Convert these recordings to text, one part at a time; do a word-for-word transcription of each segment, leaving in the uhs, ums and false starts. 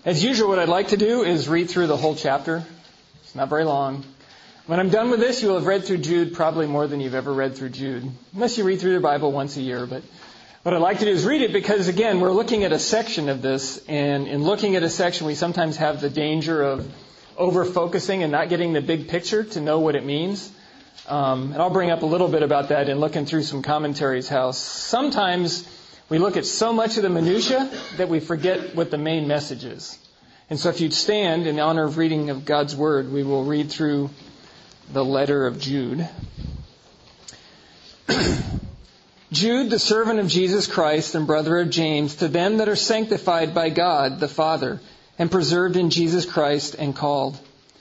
As usual, what I'd like to do is read through the whole chapter. It's not very long. When I'm done with this, you will have read through Jude probably more than you've ever read through Jude, unless you read through the Bible once a year. But what I'd like to do is read it because, again, we're looking at a section of this, and in looking at a section, we sometimes have the danger of over-focusing and not getting the big picture to know what it means. Um, and I'll bring up a little bit about that in looking through some commentaries, how sometimes we look at so much of the minutia that we forget what the main message is. And so if you'd stand in honor of reading of God's Word, we will read through the letter of Jude. Jude, the servant of Jesus Christ and brother of James, to them that are sanctified by God the Father and preserved in Jesus Christ and called.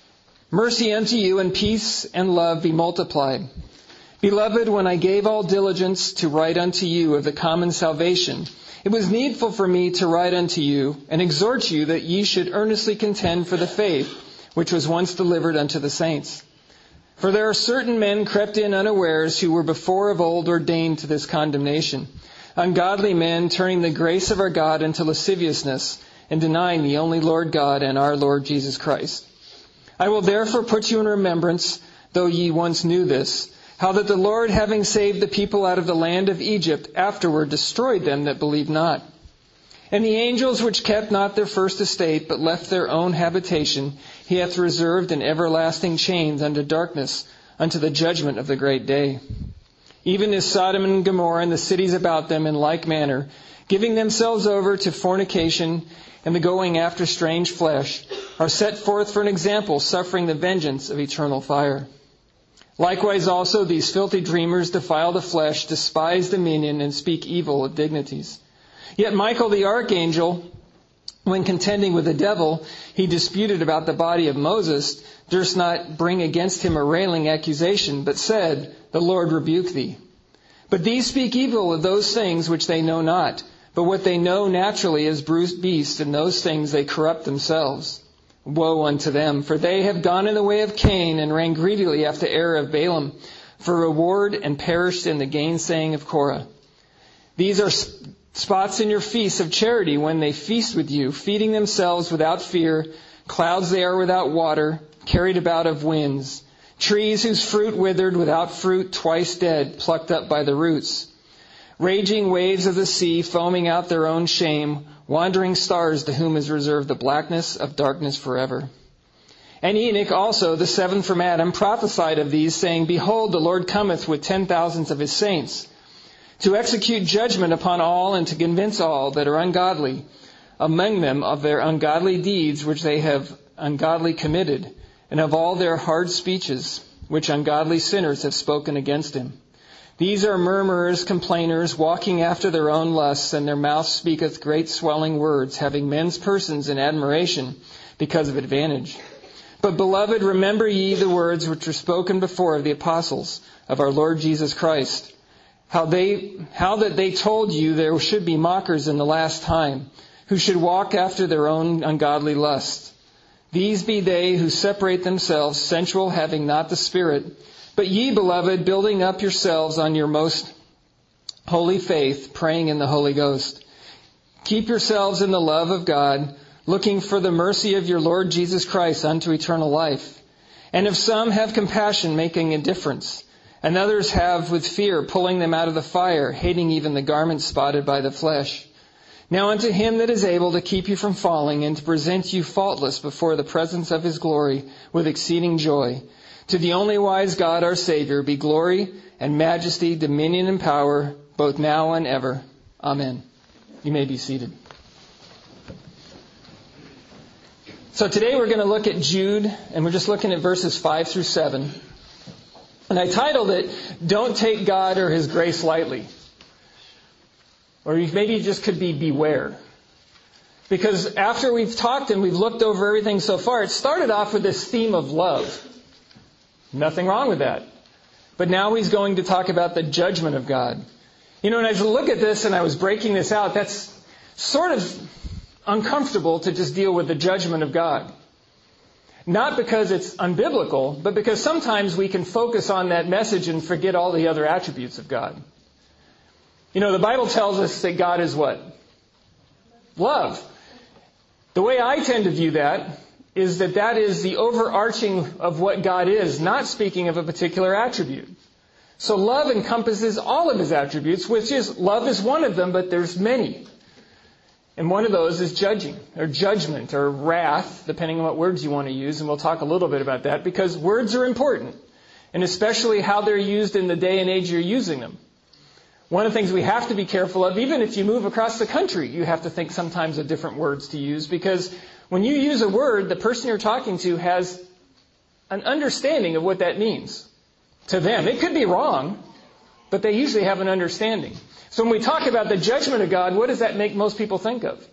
Mercy unto you and peace and love be multiplied. Beloved, when I gave all diligence to write unto you of the common salvation, it was needful for me to write unto you and exhort you that ye should earnestly contend for the faith which was once delivered unto the saints. For there are certain men crept in unawares who were before of old ordained to this condemnation, ungodly men turning the grace of our God into lasciviousness and denying the only Lord God and our Lord Jesus Christ. I will therefore put you in remembrance, though ye once knew this, how that the Lord, having saved the people out of the land of Egypt, afterward destroyed them that believed not. And the angels which kept not their first estate, but left their own habitation, he hath reserved in everlasting chains unto darkness, unto the judgment of the great day. Even as Sodom and Gomorrah and the cities about them in like manner, giving themselves over to fornication and the going after strange flesh, are set forth for an example, suffering the vengeance of eternal fire. Likewise also these filthy dreamers defile the flesh, despise dominion, and speak evil of dignities. Yet Michael the archangel, when contending with the devil, he disputed about the body of Moses, durst not bring against him a railing accusation, but said, The Lord rebuke thee. But these speak evil of those things which they know not, but what they know naturally as bruised beasts, and those things they corrupt themselves. Woe unto them, for they have gone in the way of Cain, and ran greedily after error of Balaam, for reward, and perished in the gainsaying of Korah. These are spots in your feasts of charity, when they feast with you, feeding themselves without fear, clouds they are without water, carried about of winds, trees whose fruit withered, without fruit, twice dead, plucked up by the roots. Raging waves of the sea, foaming out their own shame, wandering stars to whom is reserved the blackness of darkness forever. And Enoch also, the seventh from Adam, prophesied of these, saying, Behold, the Lord cometh with ten thousands of his saints, to execute judgment upon all, and to convince all that are ungodly among them of their ungodly deeds which they have ungodly committed, and of all their hard speeches which ungodly sinners have spoken against him. These are murmurers, complainers, walking after their own lusts, and their mouth speaketh great swelling words, having men's persons in admiration because of advantage. But, beloved, remember ye the words which were spoken before of the apostles of our Lord Jesus Christ, how they, how that they told you there should be mockers in the last time, who should walk after their own ungodly lusts. These be they who separate themselves, sensual, having not the Spirit. But ye, beloved, building up yourselves on your most holy faith, praying in the Holy Ghost. Keep yourselves in the love of God, looking for the mercy of your Lord Jesus Christ unto eternal life. And if some have compassion, making a difference, and others have with fear, pulling them out of the fire, hating even the garments spotted by the flesh. Now unto him that is able to keep you from falling, and to present you faultless before the presence of his glory with exceeding joy, to the only wise God our Savior be glory and majesty, dominion and power, both now and ever. Amen. You may be seated. So today we're going to look at Jude, and we're just looking at verses five through seven. And I titled it, Don't Take God or His Grace Lightly. Or maybe it just could be Beware. Because after we've talked and we've looked over everything so far, it started off with this theme of love. Nothing wrong with that. But now he's going to talk about the judgment of God. You know, and as I look at this and I was breaking this out, that's sort of uncomfortable to just deal with the judgment of God. Not because it's unbiblical, but because sometimes we can focus on that message and forget all the other attributes of God. You know, the Bible tells us that God is what? Love. The way I tend to view that is that that is the overarching of what God is, not speaking of a particular attribute. So love encompasses all of his attributes, which is, love is one of them, but there's many. And one of those is judging, or judgment, or wrath, depending on what words you want to use, and we'll talk a little bit about that, because words are important, and especially how they're used in the day and age you're using them. One of the things we have to be careful of, even if you move across the country, you have to think sometimes of different words to use, because when you use a word, the person you're talking to has an understanding of what that means to them. It could be wrong, but they usually have an understanding. So when we talk about the judgment of God, what does that make most people think of?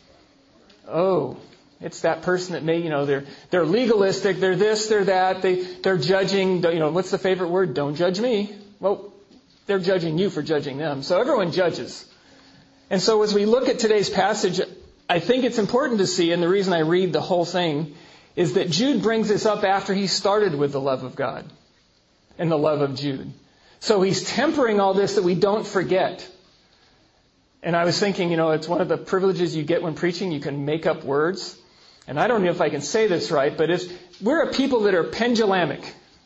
Oh, it's that person that may, you know, they're they're legalistic, they're this, they're that, they, they're judging, you know, what's the favorite word? Don't judge me. Well, they're judging you for judging them. So everyone judges. And so as we look at today's passage, I think it's important to see, and the reason I read the whole thing, is that Jude brings this up after he started with the love of God and the love of Jude. So he's tempering all this that we don't forget. And I was thinking, you know, it's one of the privileges you get when preaching. You can make up words. And I don't know if I can say this right, but it's, we're a people that are pendulamic.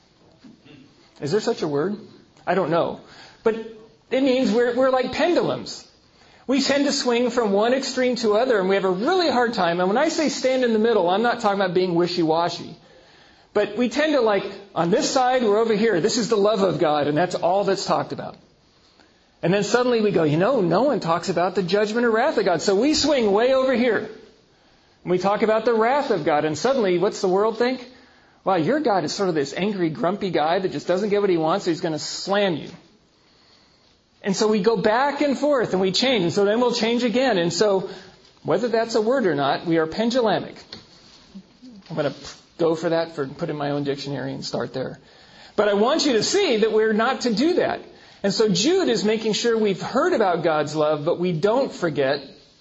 Is there such a word? I don't know. But it means we're, we're like pendulums. We tend to swing from one extreme to other, and we have a really hard time. And when I say stand in the middle, I'm not talking about being wishy-washy. But we tend to like, on this side, we're over here. This is the love of God, and that's all that's talked about. And then suddenly we go, you know, no one talks about the judgment or wrath of God. So we swing way over here. And we talk about the wrath of God, and suddenly, what's the world think? Wow, your God is sort of this angry, grumpy guy that just doesn't get what he wants, so he's going to slam you. And so we go back and forth, and we change, and so then we'll change again. And so, whether that's a word or not, we are pendulamic. I'm going to go for that, for put in my own dictionary and start there. But I want you to see that we're not to do that. And so Jude is making sure we've heard about God's love, but we don't forget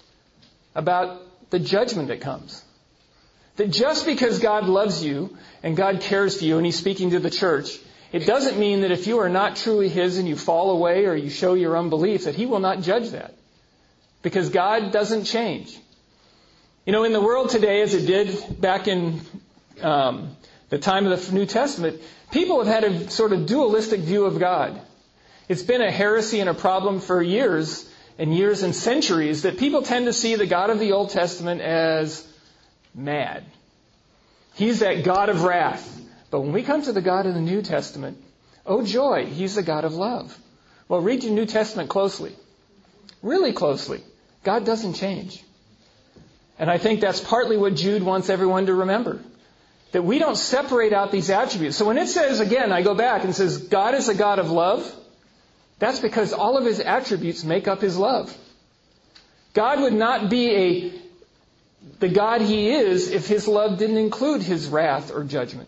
about the judgment that comes. That just because God loves you and God cares for you and He's speaking to the church, it doesn't mean that if you are not truly His and you fall away or you show your unbelief, that He will not judge that. Because God doesn't change. You know, in the world today, as it did back in um, the time of the New Testament, people have had a sort of dualistic view of God. It's been a heresy and a problem for years and years and centuries that people tend to see the God of the Old Testament as mad. He's that God of wrath. But when we come to the God of the New Testament, oh joy, He's the God of love. Well, read your New Testament closely. Really closely. God doesn't change. And I think that's partly what Jude wants everyone to remember. That we don't separate out these attributes. So when it says, again, I go back and says, God is a God of love, that's because all of His attributes make up His love. God would not be a the God He is if His love didn't include His wrath or judgment.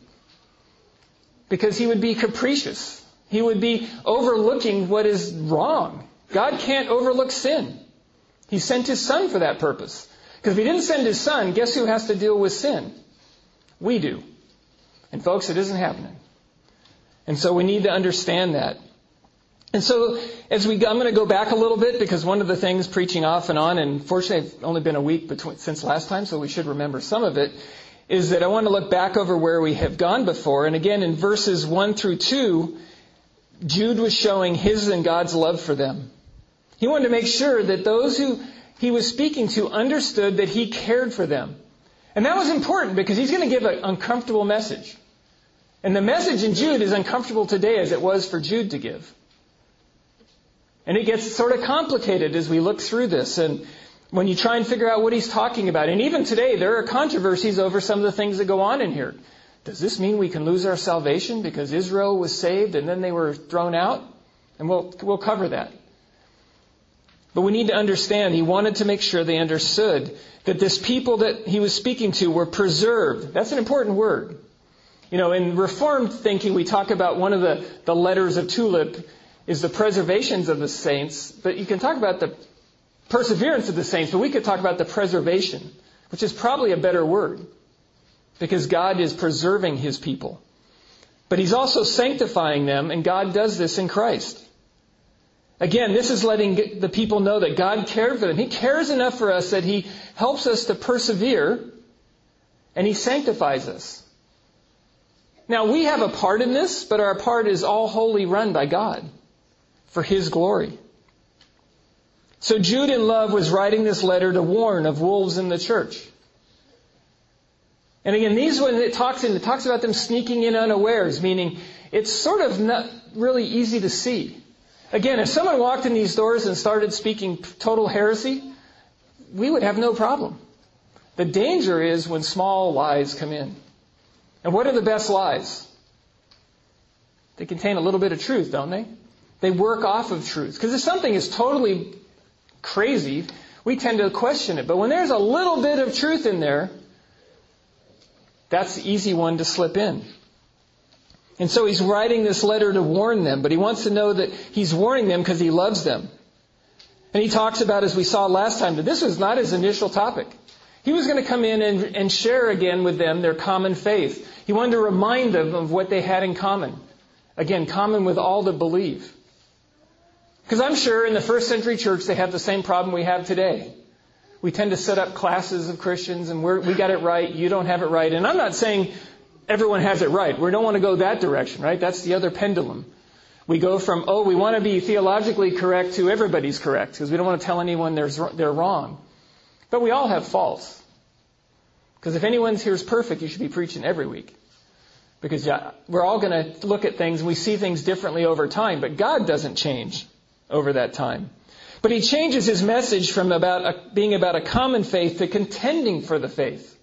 Because He would be capricious. He would be overlooking what is wrong. God can't overlook sin. He sent His Son for that purpose. Because if He didn't send His Son, guess who has to deal with sin? We do. And folks, it isn't happening. And so we need to understand that. And so as we, I'm going to go back a little bit because one of the things preaching off and on, and fortunately it's only been a week between, since last time, so we should remember some of it, is that I want to look back over where we have gone before. And again, in verses one through two, Jude was showing his and God's love for them. He wanted to make sure that those who he was speaking to understood that He cared for them. And that was important because he's going to give an uncomfortable message. And the message in Jude is uncomfortable today as it was for Jude to give. And it gets sort of complicated as we look through this. And when you try and figure out what he's talking about. And even today, there are controversies over some of the things that go on in here. Does this mean we can lose our salvation because Israel was saved and then they were thrown out? And we'll, we'll cover that. But we need to understand, he wanted to make sure they understood that this people that he was speaking to were preserved. That's an important word. You know, in Reformed thinking, we talk about one of the, the letters of tulip is the preservations of the saints. But you can talk about the perseverance of the saints, but we could talk about the preservation, which is probably a better word. Because God is preserving His people. But He's also sanctifying them, and God does this in Christ. Again, this is letting the people know that God cared for them. He cares enough for us that He helps us to persevere, and He sanctifies us. Now, we have a part in this, but our part is all wholly run by God for His glory. So Jude in love was writing this letter to warn of wolves in the church. And again, these when it talks in, it talks about them sneaking in unawares, meaning it's sort of not really easy to see. Again, if someone walked in these doors and started speaking total heresy, we would have no problem. The danger is when small lies come in. And what are the best lies? They contain a little bit of truth, don't they? They work off of truth. Because if something is totally crazy, we tend to question it. But when there's a little bit of truth in there, that's the easy one to slip in. And so he's writing this letter to warn them, but he wants to know that he's warning them because he loves them. And he talks about, as we saw last time, that this was not his initial topic. He was going to come in and, and share again with them their common faith. He wanted to remind them of what they had in common. Again, common with all that believe. Because I'm sure in the first century church they have the same problem we have today. We tend to set up classes of Christians and we're, we got it right, you don't have it right. And I'm not saying everyone has it right. We don't want to go that direction, right? That's the other pendulum. We go from, oh, we want to be theologically correct to everybody's correct because we don't want to tell anyone they're, they're wrong. But we all have faults. Because if anyone here is perfect, you should be preaching every week. Because yeah, we're all going to look at things and we see things differently over time. But God doesn't change over that time. But He changes His message from about a, being about a common faith to contending for the faith.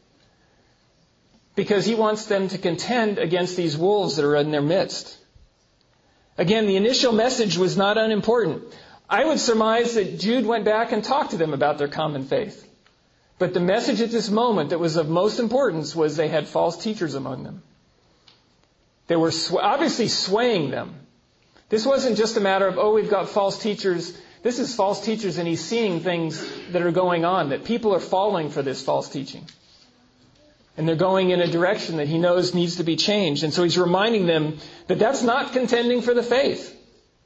Because He wants them to contend against these wolves that are in their midst. Again, the initial message was not unimportant. I would surmise that Jude went back and talked to them about their common faith. But the message at this moment that was of most importance was they had false teachers among them. They were sw- obviously swaying them. This wasn't just a matter of, oh, we've got false teachers. This is false teachers and he's seeing things that are going on, that people are falling for this false teaching. And they're going in a direction that he knows needs to be changed. And so he's reminding them that that's not contending for the faith.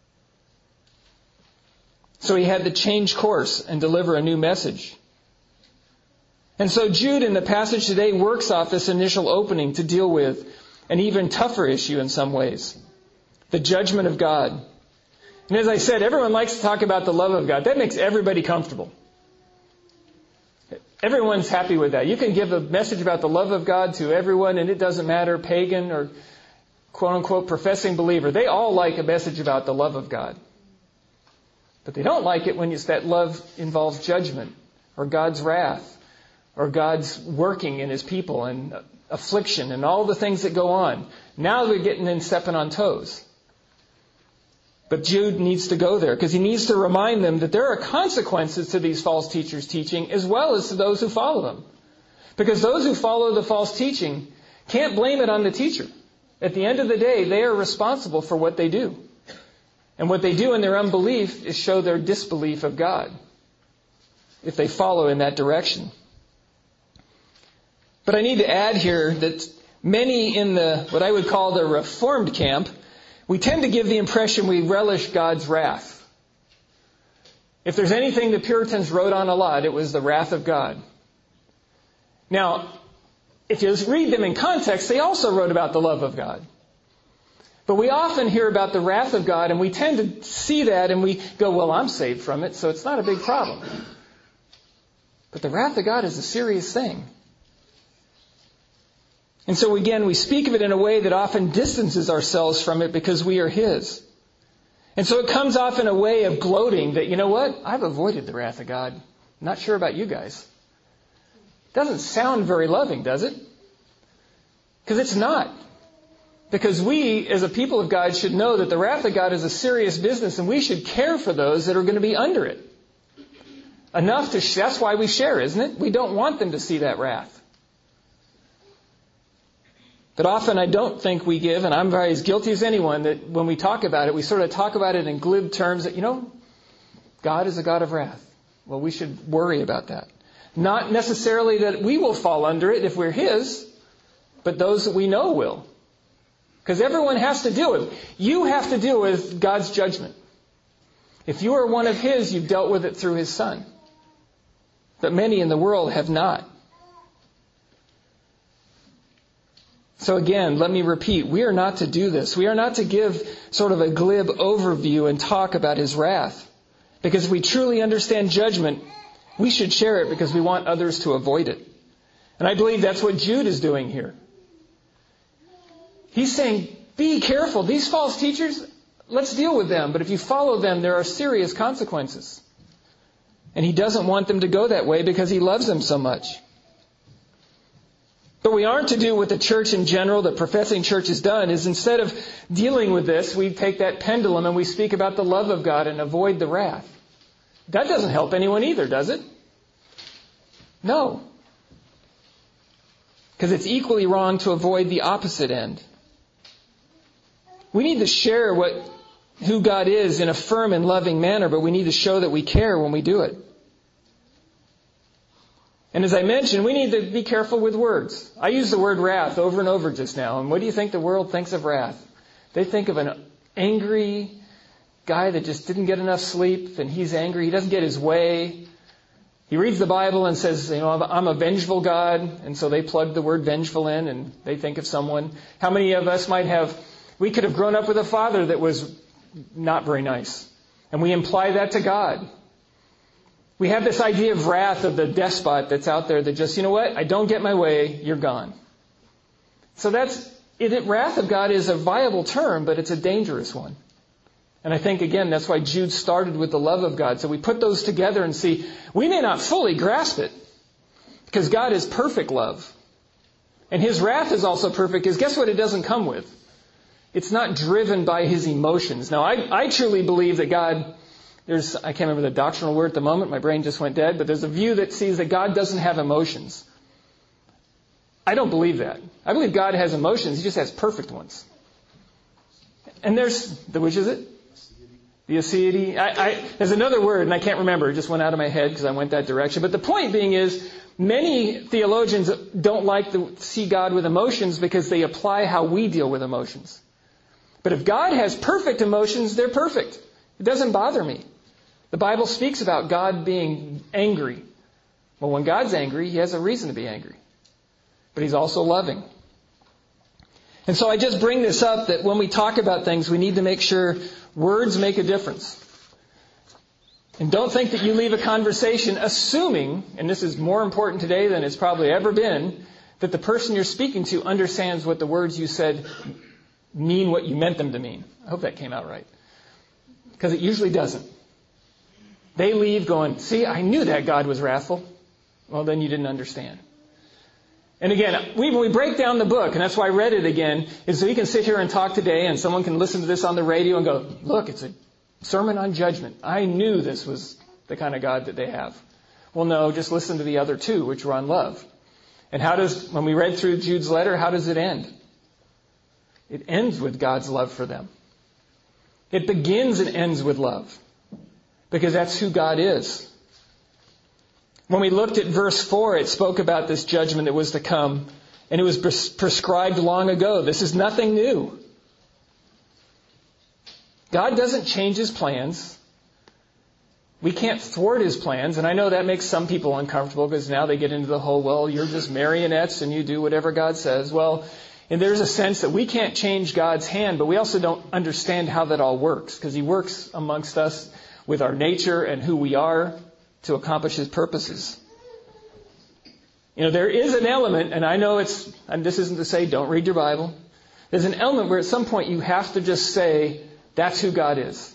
So he had to change course and deliver a new message. And so Jude in the passage today works off this initial opening to deal with an even tougher issue in some ways. The judgment of God. And as I said, everyone likes to talk about the love of God. That makes everybody comfortable. Everyone's happy with that. You can give a message about the love of God to everyone and it doesn't matter, pagan or quote-unquote professing believer. They all like a message about the love of God. But they don't like it when it's that love involves judgment or God's wrath or God's working in His people and affliction and all the things that go on. Now they're getting in stepping on toes. But Jude needs to go there because he needs to remind them that there are consequences to these false teachers' teaching as well as to those who follow them. Because those who follow the false teaching can't blame it on the teacher. At the end of the day, they are responsible for what they do. And what they do in their unbelief is show their disbelief of God if they follow in that direction. But I need to add here that many in the what I would call the Reformed camp, we tend to give the impression we relish God's wrath. If there's anything the Puritans wrote on a lot, it was the wrath of God. Now, if you read them in context, they also wrote about the love of God. But we often hear about the wrath of God, and we tend to see that, and we go, well, I'm saved from it, so it's not a big problem. But the wrath of God is a serious thing. And so again, we speak of it in a way that often distances ourselves from it because we are His. And so it comes off in a way of gloating that, you know what? I've avoided the wrath of God. I'm not sure about you guys. Doesn't sound very loving, does it? Because it's not. Because we, as a people of God, should know that the wrath of God is a serious business and we should care for those that are going to be under it. Enough to, that's why we share, isn't it? We don't want them to see that wrath. But often I don't think we give, and I'm very as guilty as anyone, that when we talk about it, we sort of talk about it in glib terms that, you know, God is a God of wrath. Well, we should worry about that. Not necessarily that we will fall under it if we're His, but those that we know will. Because everyone has to deal with it. You have to deal with God's judgment. If you are one of His, you've dealt with it through His Son. but many in the world have not. So again, let me repeat, we are not to do this. We are not to give sort of a glib overview and talk about His wrath. Because if we truly understand judgment, we should share it because we want others to avoid it. And I believe that's what Jude is doing here. He's saying, be careful. These false teachers, let's deal with them. But if you follow them, there are serious consequences. And he doesn't want them to go that way because he loves them so much. But we aren't to do what the church in general, the professing church has done, is instead of dealing with this, we take that pendulum and we speak about the love of God and avoid the wrath. That doesn't help anyone either, does it? No. Because it's equally wrong to avoid the opposite end. We need to share what who God is in a firm and loving manner, but we need to show that we care when we do it. And as I mentioned, we need to be careful with words. I used the word wrath over and over just now. And what do you think the world thinks of wrath? They think of an angry guy that just didn't get enough sleep, and he's angry. He doesn't get his way. He reads the Bible and says, you know, I'm a vengeful God. And so they plug the word vengeful in and they think of someone. How many of us might have, we could have grown up with a father that was not very nice. And we imply that to God. We have this idea of wrath of the despot that's out there that just, you know what, I don't get my way, you're gone. So that's, it, wrath of God is a viable term, but it's a dangerous one. And I think, again, that's why Jude started with the love of God. So we put those together and see, we may not fully grasp it, because God is perfect love. And His wrath is also perfect, because guess what it doesn't come with? It's not driven by His emotions. Now, I, I truly believe that God, there's, I can't remember the doctrinal word at the moment, my brain just went dead, but there's a view that sees that God doesn't have emotions. I don't believe that. I believe God has emotions, He just has perfect ones. And there's, which is it? The aseity. I, I, there's another word, and I can't remember. It just went out of my head because I went that direction. But the point being is, many theologians don't like to see God with emotions because they apply how we deal with emotions. But if God has perfect emotions, they're perfect. It doesn't bother me. The Bible speaks about God being angry. Well, when God's angry, He has a reason to be angry. But He's also loving. And so I just bring this up that when we talk about things, we need to make sure words make a difference. And don't think that you leave a conversation assuming, and this is more important today than it's probably ever been, that the person you're speaking to understands what the words you said mean what you meant them to mean. I hope that came out right. Because it usually doesn't. They leave going, see, I knew that God was wrathful. Well, then you didn't understand. And again, we, when we break down the book, and that's why I read it again, is so you can sit here and talk today and someone can listen to this on the radio and go, look, it's a sermon on judgment. I knew this was the kind of God that they have. Well, no, just listen to the other two, which were on love. And how does, when we read through Jude's letter, how does it end? It ends with God's love for them. It begins and ends with love. Because that's who God is. When we looked at verse four, it spoke about this judgment that was to come. And it was pres- prescribed long ago. This is nothing new. God doesn't change His plans. We can't thwart His plans. And I know that makes some people uncomfortable because now they get into the whole, well, you're just marionettes and you do whatever God says. Well, and there's a sense that we can't change God's hand, but we also don't understand how that all works because He works amongst us with our nature and who we are to accomplish His purposes. You know, there is an element, and I know it's, and this isn't to say don't read your Bible. There's an element where at some point you have to just say, that's who God is.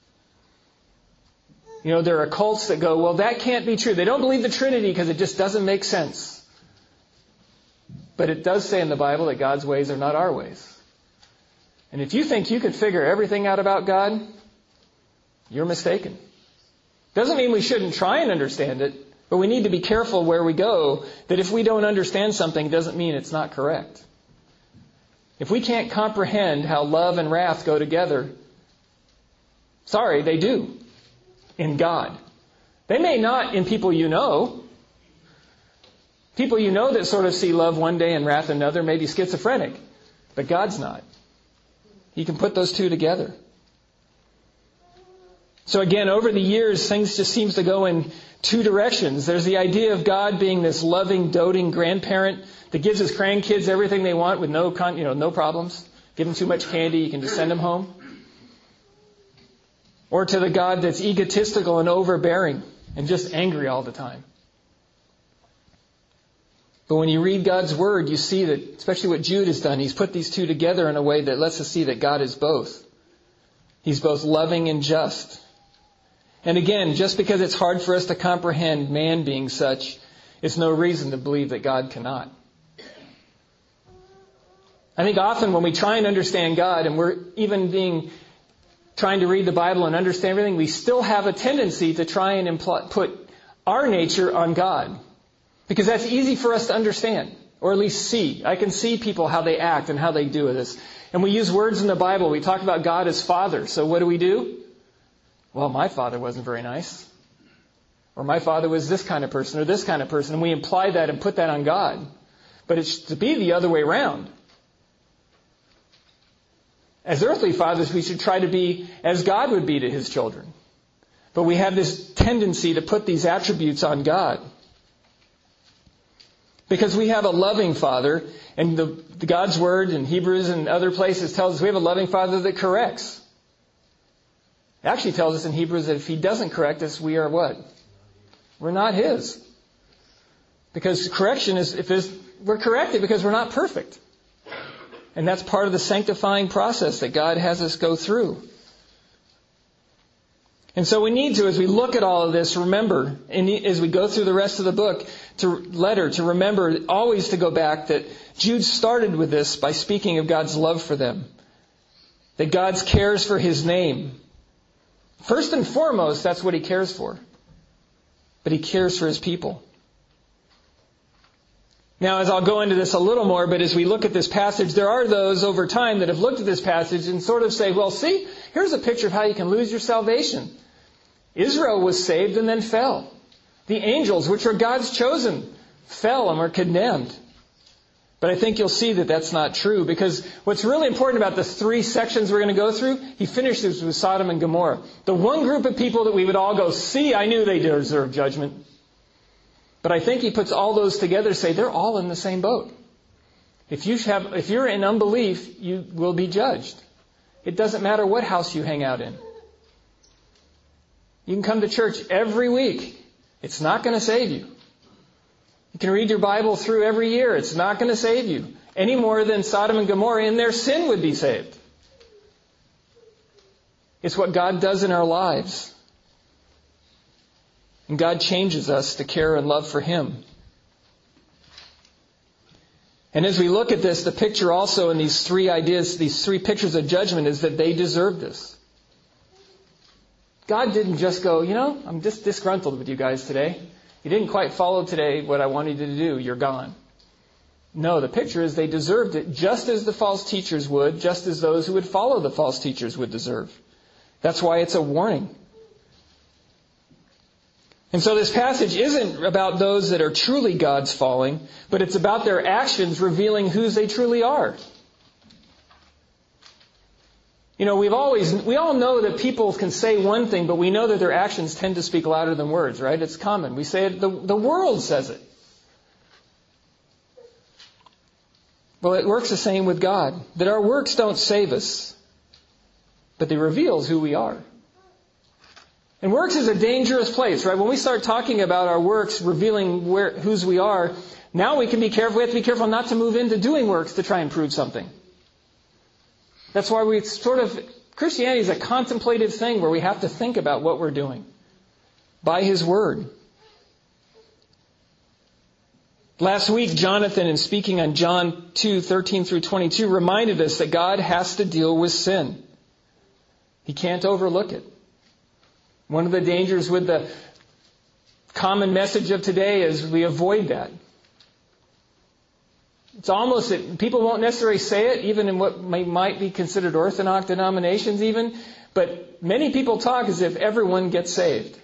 You know, there are cults that go, well, that can't be true. They don't believe the Trinity because it just doesn't make sense. But it does say in the Bible that God's ways are not our ways. And if you think you can figure everything out about God, you're mistaken. Doesn't mean we shouldn't try and understand it, but we need to be careful where we go, that if we don't understand something, it doesn't mean it's not correct. If we can't comprehend how love and wrath go together, sorry, they do. In God. They may not in people you know. People you know that sort of see love one day and wrath another may be schizophrenic. But God's not. He can put those two together. So again, over the years, things just seems to go in two directions. There's the idea of God being this loving, doting grandparent that gives his grandkids everything they want with no, con- you know, no problems. Give them too much candy, you can just send them home. Or to the God that's egotistical and overbearing and just angry all the time. But when you read God's Word, you see that, especially what Jude has done, he's put these two together in a way that lets us see that God is both. He's both loving and just. And again, just because it's hard for us to comprehend man being such, it's no reason to believe that God cannot. I think often when we try and understand God, and we're even being trying to read the Bible and understand everything, we still have a tendency to try and impl- put our nature on God. Because that's easy for us to understand, or at least see. I can see people, how they act and how they do this. And we use words in the Bible. We talk about God as Father. So what do we do? Well, my father wasn't very nice. Or my father was this kind of person or this kind of person. And we imply that and put that on God. But it's to be the other way around. As earthly fathers, we should try to be as God would be to His children. But we have this tendency to put these attributes on God. Because we have a loving Father, and the, the God's Word in Hebrews and other places tells us we have a loving Father that corrects. It actually tells us in Hebrews that if He doesn't correct us, we are what? We're not His. Because correction is, if it's, we're corrected because we're not perfect. And that's part of the sanctifying process that God has us go through. And so we need to, as we look at all of this, remember, and as we go through the rest of the book, to letter, to remember always to go back that Jude started with this by speaking of God's love for them. That God cares for His name. First and foremost, that's what He cares for. But He cares for His people. Now, as I'll go into this a little more, but as we look at this passage, there are those over time that have looked at this passage and sort of say, well, see, here's a picture of how you can lose your salvation. Israel was saved and then fell. The angels, which are God's chosen, fell and were condemned. But I think you'll see that that's not true, because what's really important about the three sections we're going to go through, he finishes with Sodom and Gomorrah. The one group of people that we would all go, see, I knew they deserved judgment. But I think he puts all those together to say they're all in the same boat. If you have, if you're in unbelief, you will be judged. It doesn't matter what house you hang out in. You can come to church every week. It's not going to save you. You can read your Bible through every year. It's not going to save you. Any more than Sodom and Gomorrah in their sin would be saved. It's what God does in our lives. And God changes us to care and love for Him. And as we look at this, the picture also in these three ideas, these three pictures of judgment, is that they deserve this. God didn't just go, you know, I'm just disgruntled with you guys today. You didn't quite follow today what I wanted you to do. You're gone. No, the picture is they deserved it just as the false teachers would, just as those who would follow the false teachers would deserve. That's why it's a warning. And so this passage isn't about those that are truly God's falling, but it's about their actions revealing whose they truly are. You know, we've always, we all know that people can say one thing, but we know that their actions tend to speak louder than words, right? It's common. We say it, the, the world says it. Well, it works the same with God. That our works don't save us, but they reveal who we are. And works is a dangerous place, right? When we start talking about our works revealing where, whose we are, now we can be careful. We have to be careful not to move into doing works to try and prove something. That's why we sort of, Christianity is a contemplative thing where we have to think about what we're doing by His Word. Last week, Jonathan, in speaking on John two, thirteen through twenty-two, reminded us that God has to deal with sin. He can't overlook it. One of the dangers with the common message of today is we avoid that. It's almost that people won't necessarily say it, even in what may, might be considered orthodox denominations even, but many people talk as if everyone gets saved.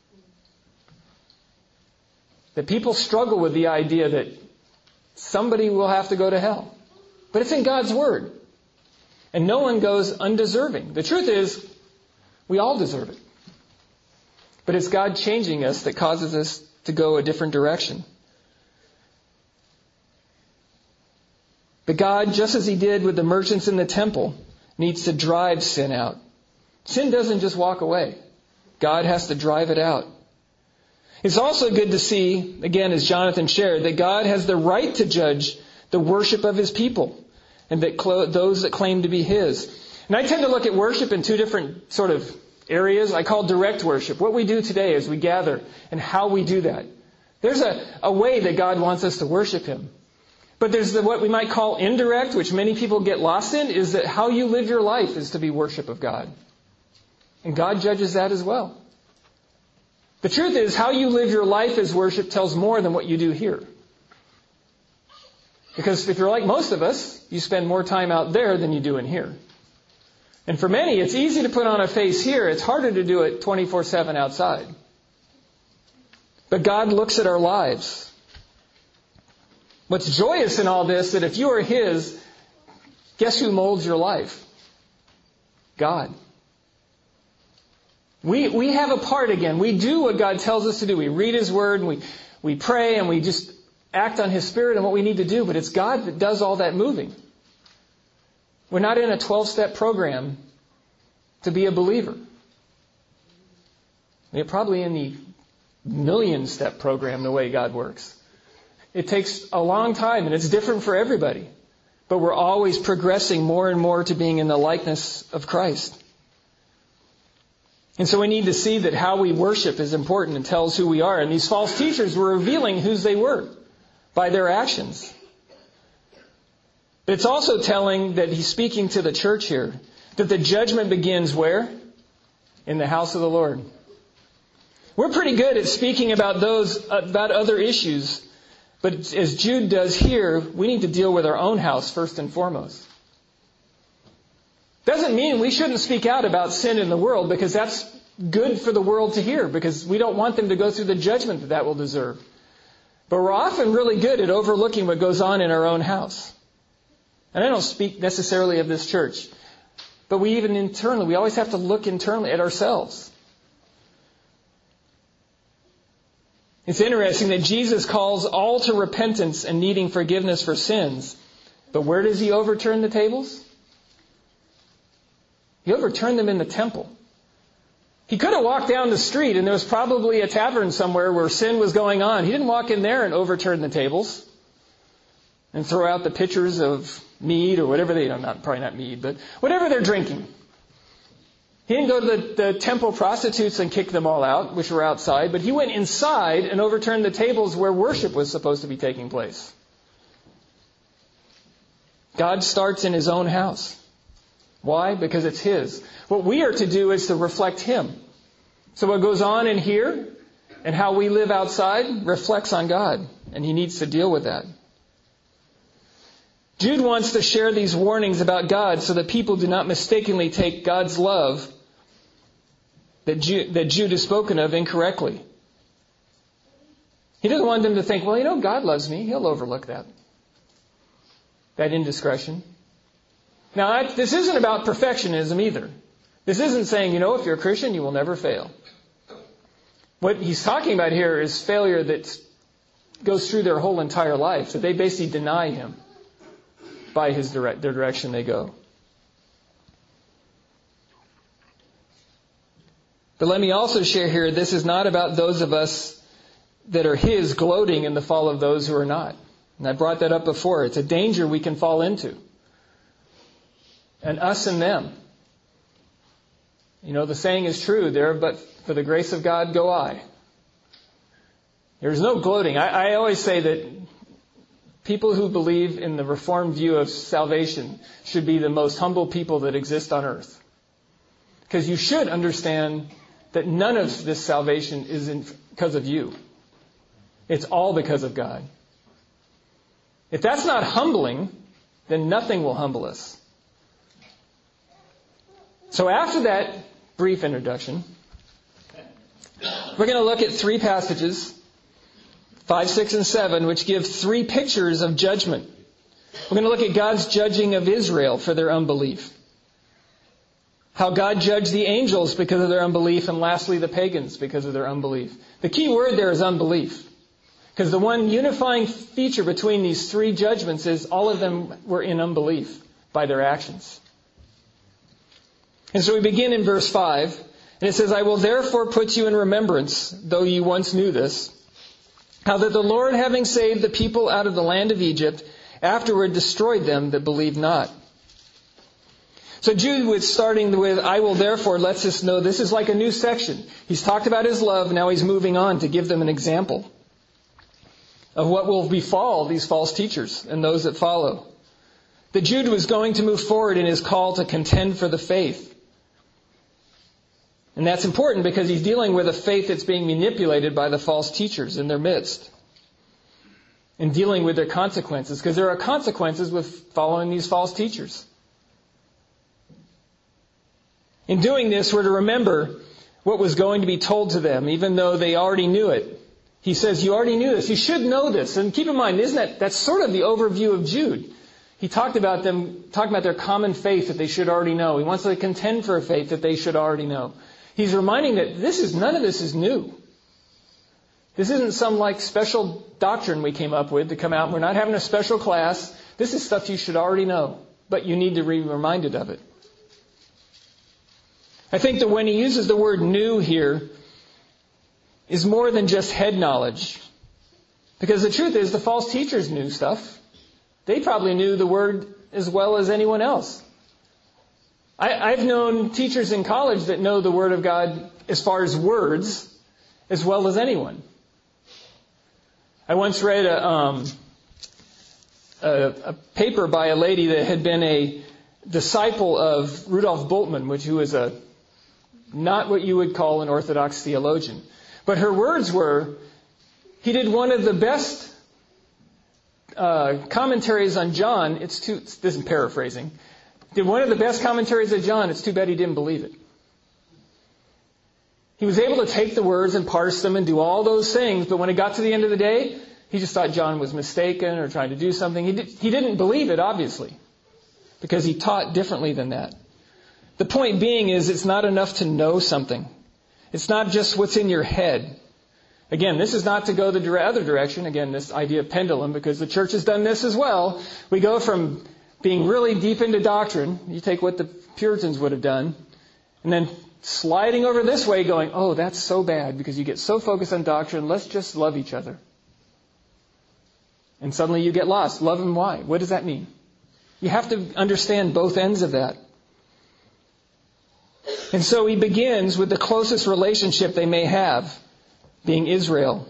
That people struggle with the idea that somebody will have to go to hell. But it's in God's Word. And no one goes undeserving. The truth is, we all deserve it. But it's God changing us that causes us to go a different direction. But God, just as He did with the merchants in the temple, needs to drive sin out. Sin doesn't just walk away. God has to drive it out. It's also good to see, again, as Jonathan shared, that God has the right to judge the worship of His people and that clo- those that claim to be His. And I tend to look at worship in two different sort of areas. I call direct worship. What we do today as we gather and how we do that. There's a, a way that God wants us to worship Him. But there's the, what we might call indirect, which many people get lost in, is that how you live your life is to be worship of God. And God judges that as well. The truth is, how you live your life as worship tells more than what you do here. Because if you're like most of us, you spend more time out there than you do in here. And for many, it's easy to put on a face here. It's harder to do it twenty-four seven outside. But God looks at our lives. What's joyous in all this, that if you are His, guess who molds your life? God. We we have a part again. We do what God tells us to do. We read His Word and we, we pray and we just act on His Spirit and what we need to do. But it's God that does all that moving. We're not in a twelve-step program to be a believer. We're probably in the million-step program the way God works. It takes a long time and it's different for everybody. But we're always progressing more and more to being in the likeness of Christ. And so we need to see that how we worship is important and tells who we are. And these false teachers were revealing whose they were by their actions. But it's also telling that He's speaking to the church here, that the judgment begins where? In the house of the Lord. We're pretty good at speaking about those, about other issues. But as Jude does here, we need to deal with our own house first and foremost. Doesn't mean we shouldn't speak out about sin in the world, because that's good for the world to hear, because we don't want them to go through the judgment that that will deserve. But we're often really good at overlooking what goes on in our own house. And I don't speak necessarily of this church, but we even internally, we always have to look internally at ourselves. It's interesting that Jesus calls all to repentance and needing forgiveness for sins. But where does He overturn the tables? He overturned them in the temple. He could have walked down the street and there was probably a tavern somewhere where sin was going on. He didn't walk in there and overturn the tables and throw out the pitchers of mead or whatever they, not probably not mead, but whatever they're drinking. He didn't go to the, the temple prostitutes and kick them all out, which were outside, but He went inside and overturned the tables where worship was supposed to be taking place. God starts in His own house. Why? Because it's His. What we are to do is to reflect Him. So what goes on in here and how we live outside reflects on God, and He needs to deal with that. Jude wants to share these warnings about God so that people do not mistakenly take God's love that Jude, that Jude has spoken of incorrectly. He doesn't want them to think, well, you know, God loves me. He'll overlook that. That indiscretion. Now, I, this isn't about perfectionism either. This isn't saying, you know, if you're a Christian, you will never fail. What he's talking about here is failure that goes through their whole entire life, that they basically deny Him by his direct, their direction they go. But let me also share here, this is not about those of us that are His gloating in the fall of those who are not. And I brought that up before. It's a danger we can fall into. And us and them. You know, the saying is true there, but for the grace of God go I. There's no gloating. I, I always say that people who believe in the Reformed view of salvation should be the most humble people that exist on earth. Because you should understand that none of this salvation is in, because of you. It's all because of God. If that's not humbling, then nothing will humble us. So after that brief introduction, we're going to look at three passages, five, six, and seven, which give three pictures of judgment. We're going to look at God's judging of Israel for their unbelief. How God judged the angels because of their unbelief, and lastly the pagans because of their unbelief. The key word there is unbelief. Because the one unifying feature between these three judgments is all of them were in unbelief by their actions. And so we begin in verse five, and it says, I will therefore put you in remembrance, though you once knew this, how that the Lord, having saved the people out of the land of Egypt, afterward destroyed them that believed not. So Jude, with starting with, I will therefore, lets us know this is like a new section. He's talked about his love, now he's moving on to give them an example of what will befall these false teachers and those that follow. That Jude was going to move forward in his call to contend for the faith. And that's important because he's dealing with a faith that's being manipulated by the false teachers in their midst. And dealing with their consequences, because there are consequences with following these false teachers. In doing this, we're to remember what was going to be told to them, even though they already knew it. He says, you already knew this. You should know this. And keep in mind, isn't that, that's sort of the overview of Jude. He talked about them, talking about their common faith that they should already know. He wants to contend for a faith that they should already know. He's reminding that this is, none of this is new. This isn't some like special doctrine we came up with to come out. We're not having a special class. This is stuff you should already know, but you need to be reminded of it. I think that when he uses the word new here is more than just head knowledge. Because the truth is, the false teachers knew stuff. They probably knew the word as well as anyone else. I, I've known teachers in college that know the Word of God as far as words as well as anyone. I once read a, um, a, a paper by a lady that had been a disciple of Rudolf Bultmann, which who was a not what you would call an Orthodox theologian. But her words were, he did one of the best uh, commentaries on John. It's too, this is paraphrasing. Did one of the best commentaries of John. It's too bad he didn't believe it. He was able to take the words and parse them and do all those things, but when it got to the end of the day, he just thought John was mistaken or trying to do something. He, did, he didn't believe it, obviously, because he taught differently than that. The point being is it's not enough to know something. It's not just what's in your head. Again, this is not to go the other direction. Again, this idea of pendulum, because the church has done this as well. We go from being really deep into doctrine, you take what the Puritans would have done, and then sliding over this way going, oh, that's so bad because you get so focused on doctrine, let's just love each other. And suddenly you get lost. Love and why? What does that mean? You have to understand both ends of that. And so he begins with the closest relationship they may have, being Israel.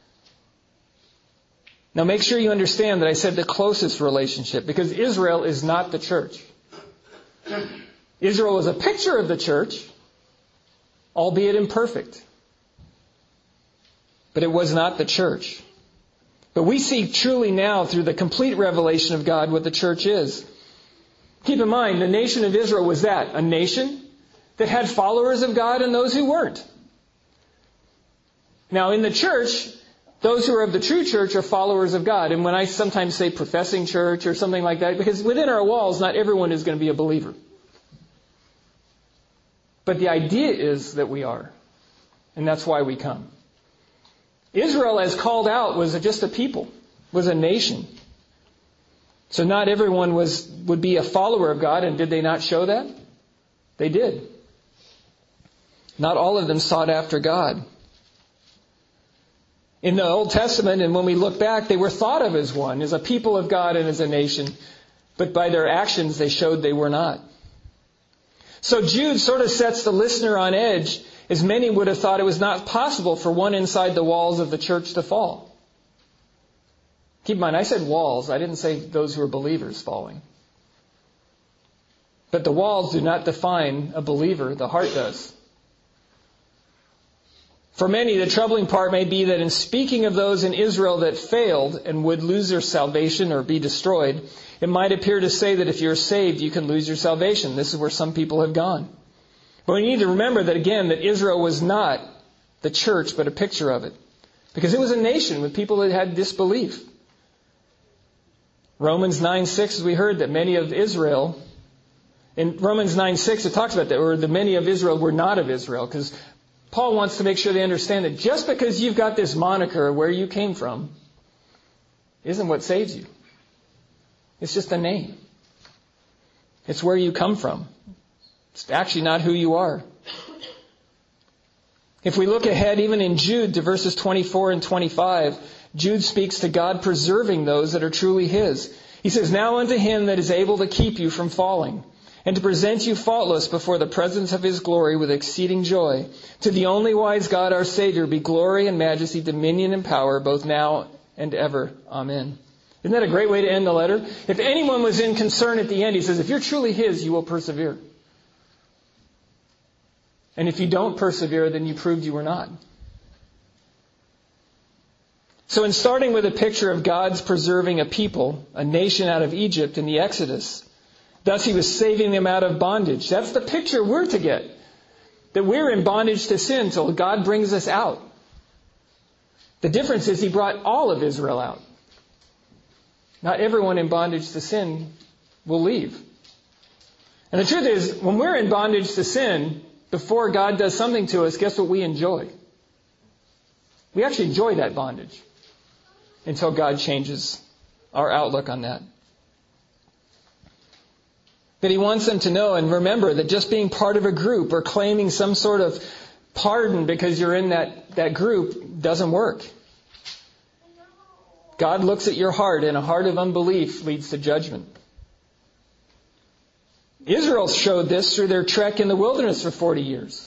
Now make sure you understand that I said the closest relationship, because Israel is not the church. Israel is a picture of the church, albeit imperfect. But it was not the church. But we see truly now through the complete revelation of God what the church is. Keep in mind, the nation of Israel was that, a nation that had followers of God and those who weren't. Now in the church, those who are of the true church are followers of God. And when I sometimes say professing church or something like that, because within our walls, not everyone is going to be a believer. But the idea is that we are. And that's why we come. Israel, as called out, was just a people, was a nation. So not everyone was would be a follower of God. And did they not show that? They did. Not all of them sought after God. In the Old Testament, and when we look back, they were thought of as one, as a people of God and as a nation. But by their actions, they showed they were not. So Jude sort of sets the listener on edge, as many would have thought it was not possible for one inside the walls of the church to fall. Keep in mind, I said walls. I didn't say those who are believers falling. But the walls do not define a believer. The heart does. For many, the troubling part may be that in speaking of those in Israel that failed and would lose their salvation or be destroyed, it might appear to say that if you're saved, you can lose your salvation. This is where some people have gone. But we need to remember that, again, that Israel was not the church, but a picture of it. Because it was a nation with people that had disbelief. Romans nine six, as we heard, that many of Israel In Romans nine six, it talks about that, or the many of Israel were not of Israel, because Paul wants to make sure they understand that just because you've got this moniker where you came from isn't what saves you. It's just a name. It's where you come from. It's actually not who you are. If we look ahead even in Jude to verses twenty-four and twenty-five, Jude speaks to God preserving those that are truly His. He says, "Now unto Him that is able to keep you from falling, and to present you faultless before the presence of His glory with exceeding joy, to the only wise God our Savior be glory and majesty, dominion and power, both now and ever. Amen." Isn't that a great way to end the letter? If anyone was in concern at the end, he says, if you're truly His, you will persevere. And if you don't persevere, then you proved you were not. So in starting with a picture of God's preserving a people, a nation out of Egypt in the Exodus, thus He was saving them out of bondage. That's the picture we're to get. That we're in bondage to sin till God brings us out. The difference is He brought all of Israel out. Not everyone in bondage to sin will leave. And the truth is, when we're in bondage to sin, before God does something to us, guess what we enjoy? We actually enjoy that bondage until God changes our outlook on that. But He wants them to know and remember that just being part of a group or claiming some sort of pardon because you're in that, that group doesn't work. God looks at your heart, and a heart of unbelief leads to judgment. Israel showed this through their trek in the wilderness for forty years.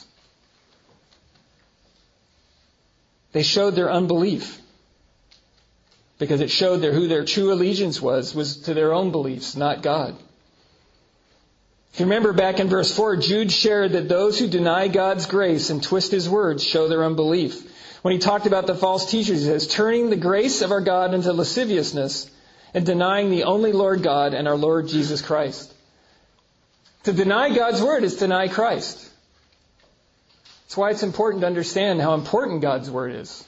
They showed their unbelief because it showed their, who their true allegiance was, was to their own beliefs, not God. If you remember back in verse four, Jude shared that those who deny God's grace and twist His words show their unbelief. When he talked about the false teachers, he says, turning the grace of our God into lasciviousness and denying the only Lord God and our Lord Jesus Christ. To deny God's word is to deny Christ. That's why it's important to understand how important God's word is.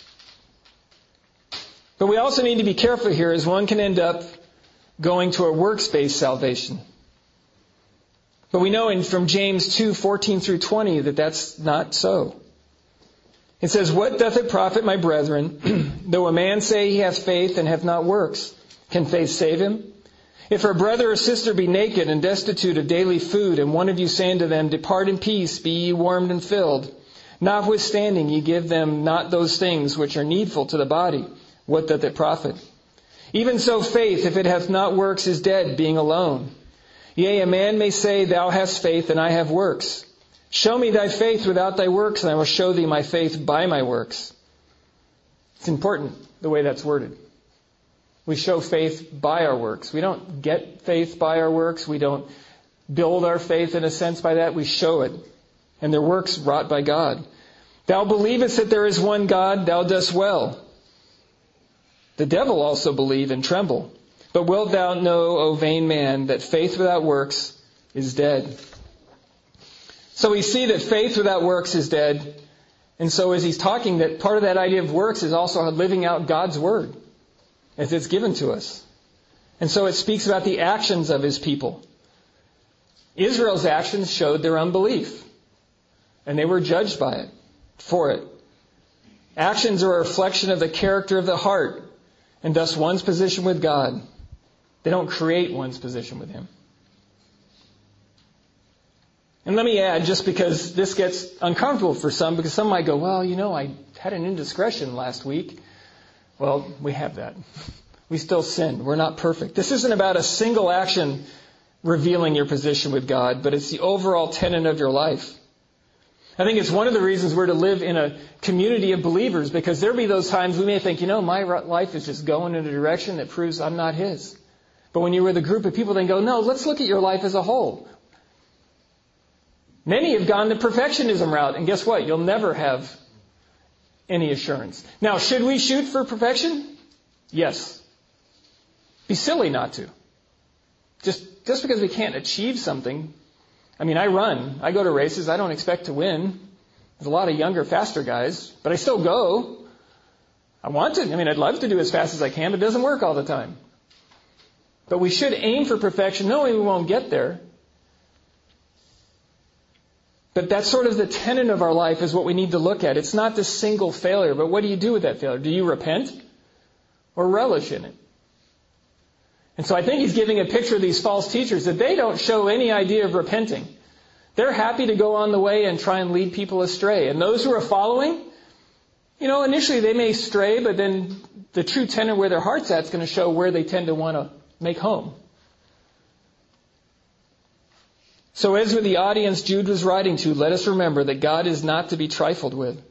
But we also need to be careful here, as one can end up going to a works-based salvation. But we know in, from James two fourteen through twenty that that's not so. It says, "What doth it profit, my brethren, though a man say he hath faith and hath not works? Can faith save him? If our brother or sister be naked and destitute of daily food, and one of you say unto them, Depart in peace, be ye warmed and filled, notwithstanding ye give them not those things which are needful to the body, what doth it profit? Even so faith, if it hath not works, is dead, being alone. Yea, a man may say, Thou hast faith, and I have works. Show me thy faith without thy works, and I will show thee my faith by my works." It's important the way that's worded. We show faith by our works. We don't get faith by our works. We don't build our faith in a sense by that. We show it. And their works wrought by God. "Thou believest that there is one God, thou dost well. The devil also believe and tremble. But wilt thou know, O vain man, that faith without works is dead?" So we see that faith without works is dead. And so as he's talking, that part of that idea of works is also living out God's word as it's given to us. And so it speaks about the actions of His people. Israel's actions showed their unbelief. And they were judged by it, for it. Actions are a reflection of the character of the heart, and thus one's position with God. They don't create one's position with Him. And let me add, just because this gets uncomfortable for some, because some might go, well, you know, I had an indiscretion last week. Well, we have that. We still sin. We're not perfect. This isn't about a single action revealing your position with God, but it's the overall tenet of your life. I think it's one of the reasons we're to live in a community of believers, because there'll be those times we may think, you know, my life is just going in a direction that proves I'm not His. But when you're with a group of people, then go, no, let's look at your life as a whole. Many have gone the perfectionism route, and guess what? You'll never have any assurance. Now, should we shoot for perfection? Yes. Be silly not to. Just, just because we can't achieve something. I mean, I run. I go to races. I don't expect to win. There's a lot of younger, faster guys, but I still go. I want to. I mean, I'd love to do as fast as I can, but it doesn't work all the time. But we should aim for perfection, knowing we won't get there. But that's sort of the tenet of our life is what we need to look at. It's not this single failure, but what do you do with that failure? Do you repent or relish in it? And so I think he's giving a picture of these false teachers that they don't show any idea of repenting. They're happy to go on the way and try and lead people astray. And those who are following, you know, initially they may stray, but then the true tenet where their heart's at is going to show where they tend to want to make home. So as with the audience Jude was writing to, let us remember that God is not to be trifled with.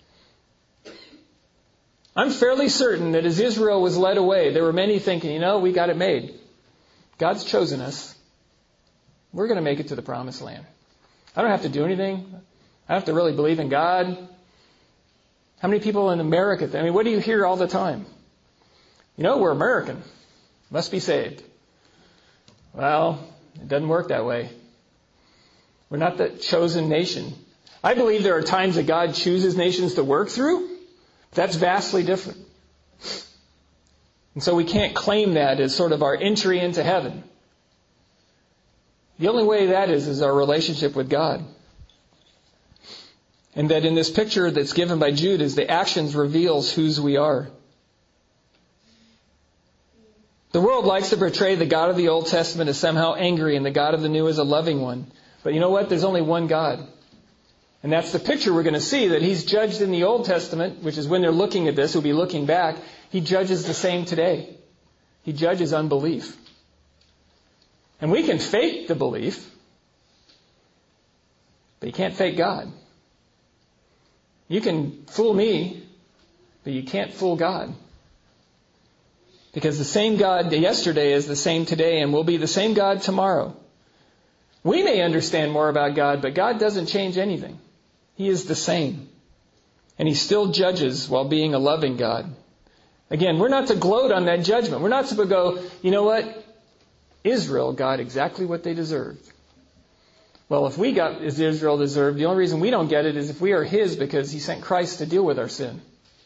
I'm fairly certain that as Israel was led away, there were many thinking, you know, we got it made. God's chosen us. We're going to make it to the promised land. I don't have to do anything. I don't have to really believe in God. How many people in America, I mean, what do you hear all the time? You know, we're American. Must be saved. Well, it doesn't work that way. We're not the chosen nation. I believe there are times that God chooses nations to work through. That's vastly different. And so we can't claim that as sort of our entry into heaven. The only way that is is our relationship with God. And that in this picture that's given by Jude is the actions reveals whose we are. The world likes to portray the God of the Old Testament as somehow angry and the God of the New as a loving one. But you know what? There's only one God. And that's the picture we're going to see, that He's judged in the Old Testament, which is when they're looking at this, we'll be looking back. He judges the same today. He judges unbelief. And we can fake the belief, but you can't fake God. You can fool me, but you can't fool God. Because the same God yesterday is the same today and will be the same God tomorrow. We may understand more about God, but God doesn't change anything. He is the same. And He still judges while being a loving God. Again, we're not to gloat on that judgment. We're not to go, you know what? Israel got exactly what they deserved. Well, if we got as Israel deserved, the only reason we don't get it is if we are His because He sent Christ to deal with our sin.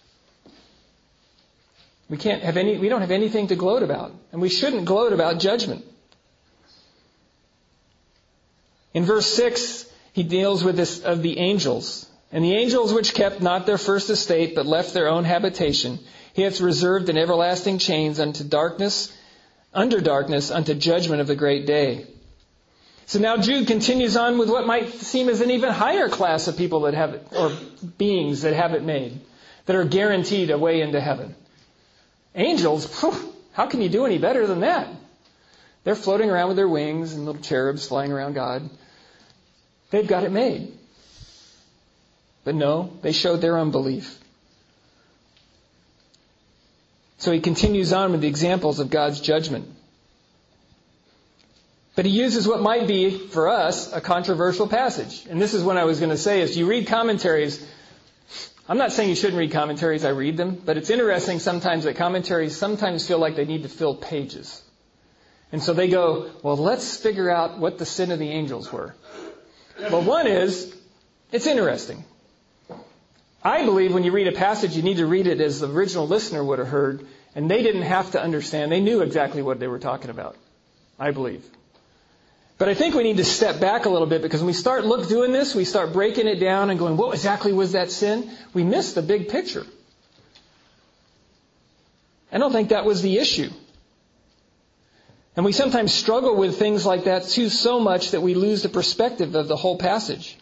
We can't have any, we don't have anything to gloat about. And we shouldn't gloat about judgment. In verse six, he deals with this of the angels. And the angels which kept not their first estate, but left their own habitation, He hath reserved in everlasting chains unto darkness, under darkness, unto judgment of the great day. So now Jude continues on with what might seem as an even higher class of people that have it, or beings that have it made, that are guaranteed a way into heaven. Angels, whew, how can you do any better than that? They're floating around with their wings and little cherubs flying around God. They've got it made. But no, they showed their unbelief. So he continues on with the examples of God's judgment. But he uses what might be, for us, a controversial passage. And this is what I was going to say. Is you read commentaries, I'm not saying you shouldn't read commentaries, I read them. But it's interesting sometimes that commentaries sometimes feel like they need to fill pages. And so they go, well, let's figure out what the sin of the angels were. Well, one is, it's interesting. I believe when you read a passage, you need to read it as the original listener would have heard, and they didn't have to understand. They knew exactly what they were talking about, I believe. But I think we need to step back a little bit, because when we start look doing this, we start breaking it down and going, what exactly was that sin? We miss the big picture. I don't think that was the issue. And we sometimes struggle with things like that too so much that we lose the perspective of the whole passage.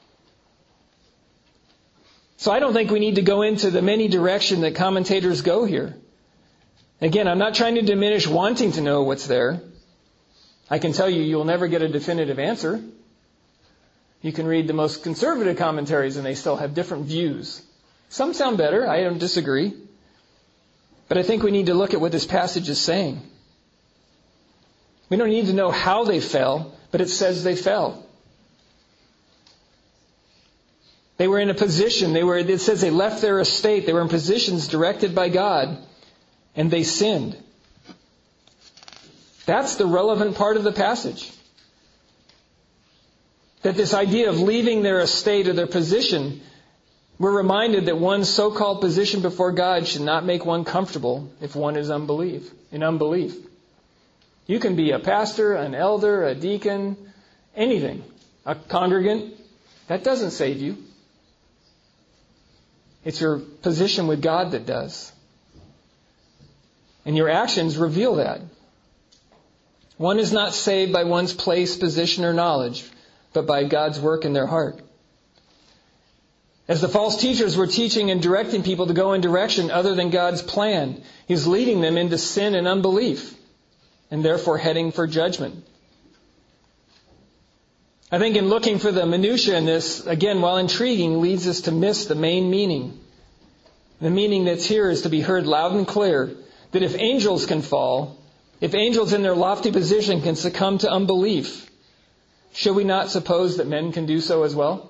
So I don't think we need to go into the many directions that commentators go here. Again, I'm not trying to diminish wanting to know what's there. I can tell you, you'll never get a definitive answer. You can read the most conservative commentaries and they still have different views. Some sound better, I don't disagree. But I think we need to look at what this passage is saying. We don't need to know how they fell, but it says they fell. They were in a position, they were, it says they left their estate, they were in positions directed by God, and they sinned. That's the relevant part of the passage. That this idea of leaving their estate or their position, we're reminded that one's so-called position before God should not make one comfortable if one is unbelief, in unbelief. You can be a pastor, an elder, a deacon, anything, a congregant. That doesn't save you. It's your position with God that does. And your actions reveal that. One is not saved by one's place, position, or knowledge, but by God's work in their heart. As the false teachers were teaching and directing people to go in direction other than God's plan, He's leading them into sin and unbelief, and therefore heading for judgment. I think in looking for the minutiae in this, again, while intriguing, leads us to miss the main meaning. The meaning that's here is to be heard loud and clear, that if angels can fall, if angels in their lofty position can succumb to unbelief, should we not suppose that men can do so as well?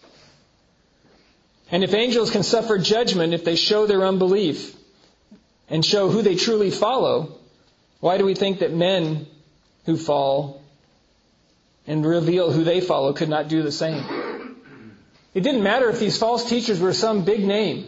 And if angels can suffer judgment if they show their unbelief and show who they truly follow, why do we think that men who fall and reveal who they follow could not do the same? It didn't matter if these false teachers were some big name.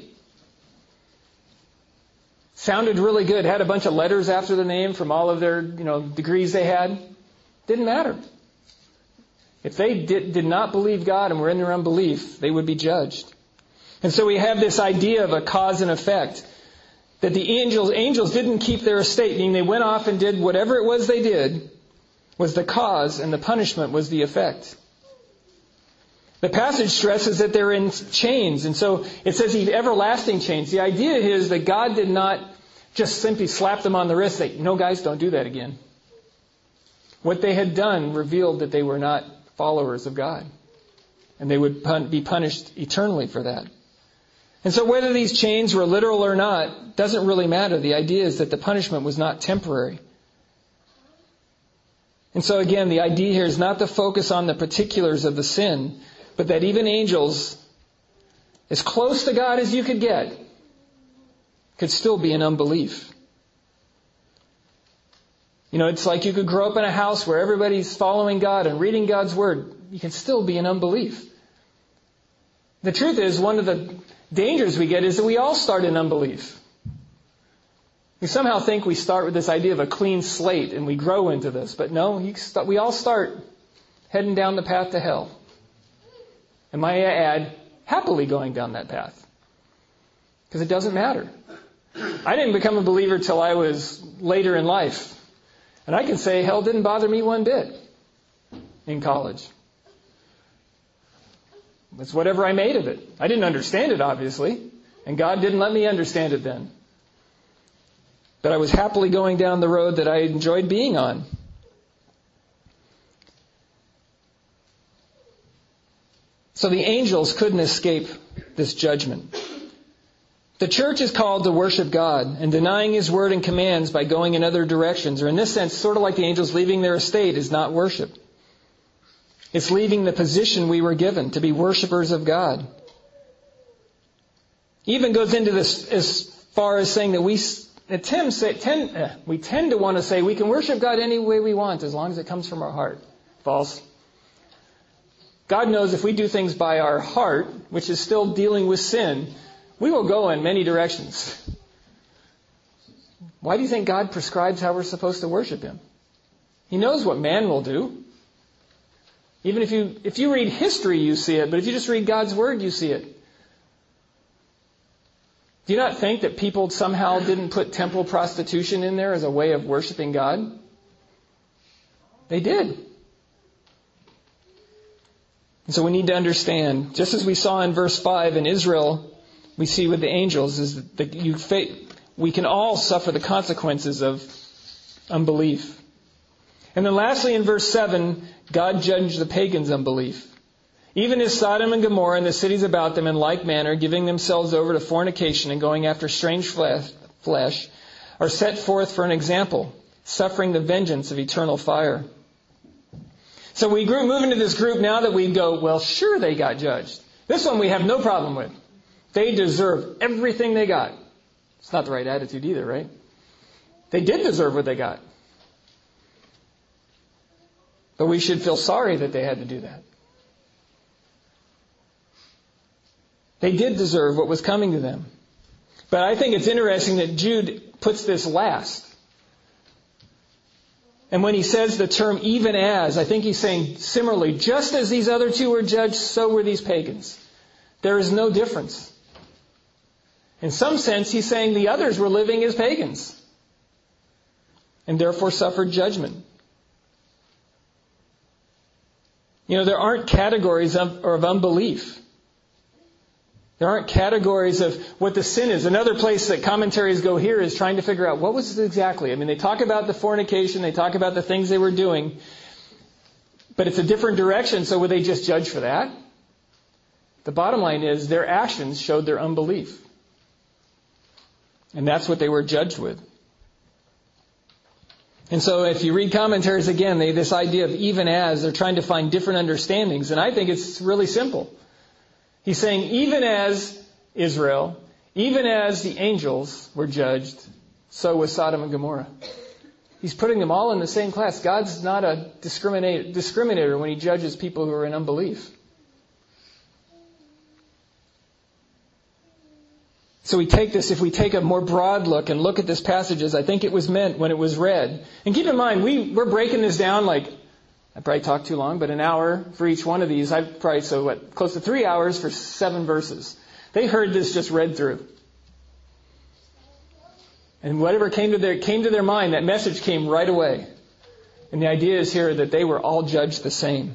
Sounded really good, had a bunch of letters after the name from all of their, you know, degrees they had. Didn't matter. If they did, did not believe God and were in their unbelief, they would be judged. And so we have this idea of a cause and effect. That the angels, angels didn't keep their estate, meaning they went off and did whatever it was they did, was the cause, and the punishment was the effect. The passage stresses that they're in chains, and so it says everlasting chains. The idea is that God did not just simply slap them on the wrist and say, no guys, don't do that again. What they had done revealed that they were not followers of God. And they would pun- be punished eternally for that. And so whether these chains were literal or not doesn't really matter. The idea is that the punishment was not temporary. And so again, the idea here is not to focus on the particulars of the sin, but that even angels, as close to God as you could get, could still be in unbelief. You know, it's like you could grow up in a house where everybody's following God and reading God's Word. You can still be in unbelief. The truth is, one of the dangers we get is that we all start in unbelief. We somehow think we start with this idea of a clean slate and we grow into this. But no, you start, we all start heading down the path to hell. And might I add, happily going down that path. Because it doesn't matter. I didn't become a believer till I was later in life. And I can say hell didn't bother me one bit in college. It's whatever I made of it. I didn't understand it, obviously. And God didn't let me understand it then. But I was happily going down the road that I enjoyed being on. So the angels couldn't escape this judgment. The church is called to worship God, and denying His word and commands by going in other directions, or in this sense, sort of like the angels leaving their estate, is not worship. It's leaving the position we were given to be worshipers of God. Even goes into this as far as saying that we tend, tend, we tend to want to say we can worship God any way we want as long as it comes from our heart. False. God knows if we do things by our heart, which is still dealing with sin, we will go in many directions. Why do you think God prescribes how we're supposed to worship Him? He knows what man will do. Even if you if you read history, you see it. But if you just read God's Word, you see it. Do you not think that people somehow didn't put temple prostitution in there as a way of worshiping God? They did. And so we need to understand, just as we saw in verse five in Israel, we see with the angels, is that you fa- we can all suffer the consequences of unbelief. And then lastly, in verse seven, God judged the pagans' unbelief. Even as Sodom and Gomorrah and the cities about them in like manner, giving themselves over to fornication and going after strange flesh, are set forth for an example, suffering the vengeance of eternal fire. So we move into this group now that we go, well, sure they got judged. This one we have no problem with. They deserve everything they got. It's not the right attitude either, right? They did deserve what they got. But we should feel sorry that they had to do that. They did deserve what was coming to them. But I think it's interesting that Jude puts this last. And when he says the term even as, I think he's saying similarly, just as these other two were judged, so were these pagans. There is no difference. In some sense, he's saying the others were living as pagans and therefore suffered judgment. You know, there aren't categories of, or of unbelief. There aren't categories of what the sin is. Another place that commentaries go here is trying to figure out what was it exactly. I mean, they talk about the fornication, they talk about the things they were doing, but it's a different direction, so would they just judge for that? The bottom line is their actions showed their unbelief. And that's what they were judged with. And so if you read commentaries again, they this idea of even as, they're trying to find different understandings, and I think it's really simple. He's saying, even as Israel, even as the angels were judged, so was Sodom and Gomorrah. He's putting them all in the same class. God's not a discriminate, discriminator when he judges people who are in unbelief. So we take this, if we take a more broad look and look at this passage as I think it was meant when it was read. And keep in mind, we, we're breaking this down like, I probably talked too long, but an hour for each one of these. I probably, so what, close to three hours for seven verses. They heard this just read through. And whatever came to their, came to their mind, that message came right away. And the idea is here that they were all judged the same.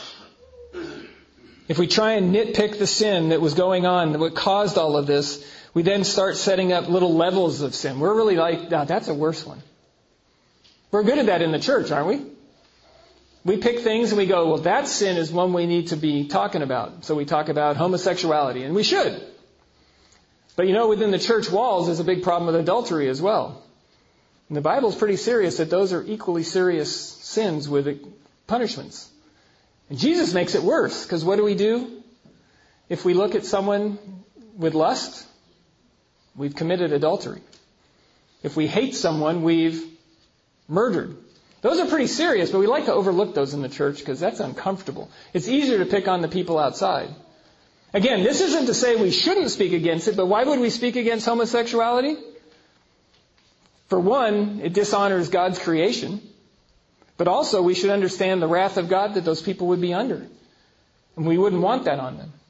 If we try and nitpick the sin that was going on, what caused all of this, we then start setting up little levels of sin. We're really like, no, that's a worse one. We're good at that in the church, aren't we? We pick things and we go, well, that sin is one we need to be talking about. So we talk about homosexuality, and we should. But you know, within the church walls is a big problem with adultery as well. And the Bible's pretty serious that those are equally serious sins with punishments. And Jesus makes it worse, because what do we do? If we look at someone with lust, we've committed adultery. If we hate someone, we've murdered. Those are pretty serious, but we like to overlook those in the church because that's uncomfortable. It's easier to pick on the people outside. Again, this isn't to say we shouldn't speak against it, but why would we speak against homosexuality? For one, it dishonors God's creation. But also, we should understand the wrath of God that those people would be under. And we wouldn't want that on them.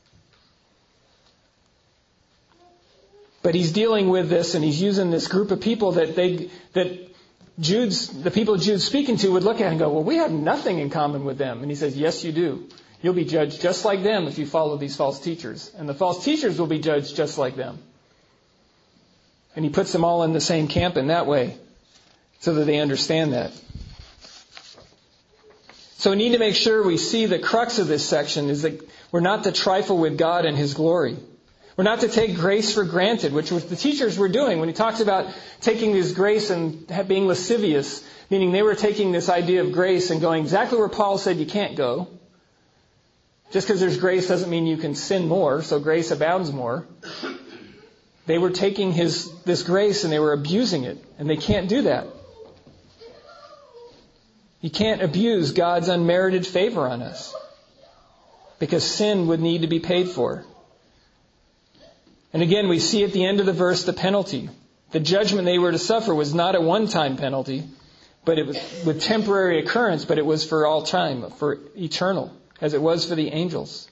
But he's dealing with this, and he's using this group of people that they that Jude's the people Jude's speaking to would look at and go, well, we have nothing in common with them. And he says, yes, you do. You'll be judged just like them if you follow these false teachers. And the false teachers will be judged just like them. And he puts them all in the same camp in that way so that they understand that. So we need to make sure we see the crux of this section is that we're not to trifle with God and His glory. We're not to take grace for granted, which was the teachers were doing when he talks about taking this grace and being lascivious, meaning they were taking this idea of grace and going exactly where Paul said you can't go. Just because there's grace doesn't mean you can sin more, so grace abounds more. They were taking his this grace and they were abusing it, and they can't do that. You can't abuse God's unmerited favor on us, because sin would need to be paid for. And again, we see at the end of the verse the penalty. The judgment they were to suffer was not a one-time penalty, but it was with temporary occurrence, but it was for all time, for eternal, as it was for the angels.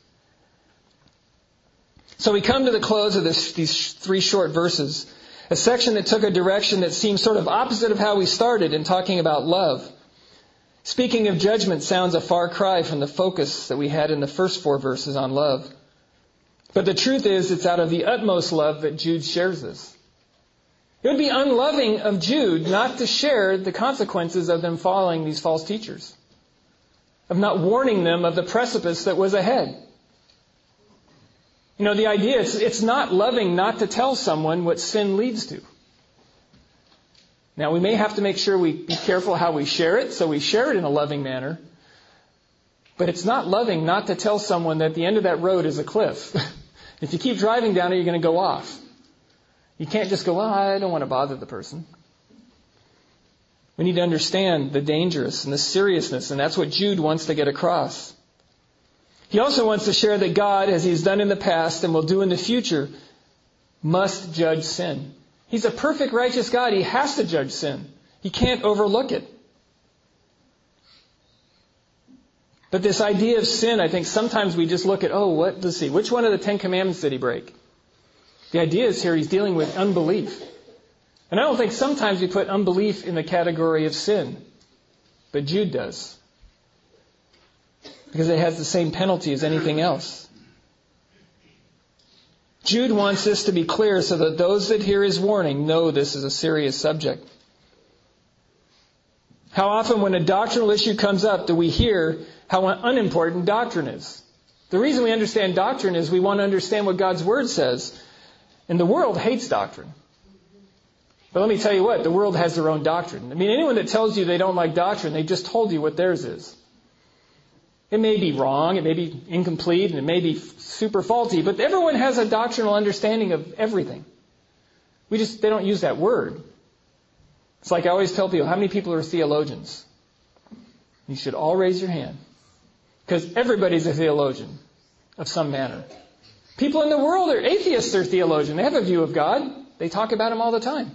So we come to the close of this, these three short verses, a section that took a direction that seems sort of opposite of how we started in talking about love. Speaking of judgment sounds a far cry from the focus that we had in the first four verses on love. But the truth is, it's out of the utmost love that Jude shares this. It would be unloving of Jude not to share the consequences of them following these false teachers, of not warning them of the precipice that was ahead. You know, the idea is it's not loving not to tell someone what sin leads to. Now, we may have to make sure we be careful how we share it, so we share it in a loving manner. But it's not loving not to tell someone that the end of that road is a cliff. If you keep driving down it, you're going to go off. You can't just go, well, I don't want to bother the person. We need to understand the dangerous and the seriousness, and that's what Jude wants to get across. He also wants to share that God, as He's done in the past and will do in the future, must judge sin. He's a perfect, righteous God. He has to judge sin. He can't overlook it. But this idea of sin, I think sometimes we just look at, oh, what, let's see, which one of the Ten Commandments did he break? The idea is here he's dealing with unbelief. And I don't think sometimes we put unbelief in the category of sin. But Jude does. Because it has the same penalty as anything else. Jude wants this to be clear so that those that hear his warning know this is a serious subject. How often when a doctrinal issue comes up do we hear how unimportant doctrine is? The reason we understand doctrine is we want to understand what God's Word says. And the world hates doctrine. But let me tell you what, the world has their own doctrine. I mean, anyone that tells you they don't like doctrine, they just told you what theirs is. It may be wrong, it may be incomplete, and it may be super faulty, but everyone has a doctrinal understanding of everything. We just, they don't use that word. It's like I always tell people, how many people are theologians? You should all raise your hand. Because everybody's a theologian of some manner. People in the world are atheists, they're theologians. They have a view of God. They talk about Him all the time.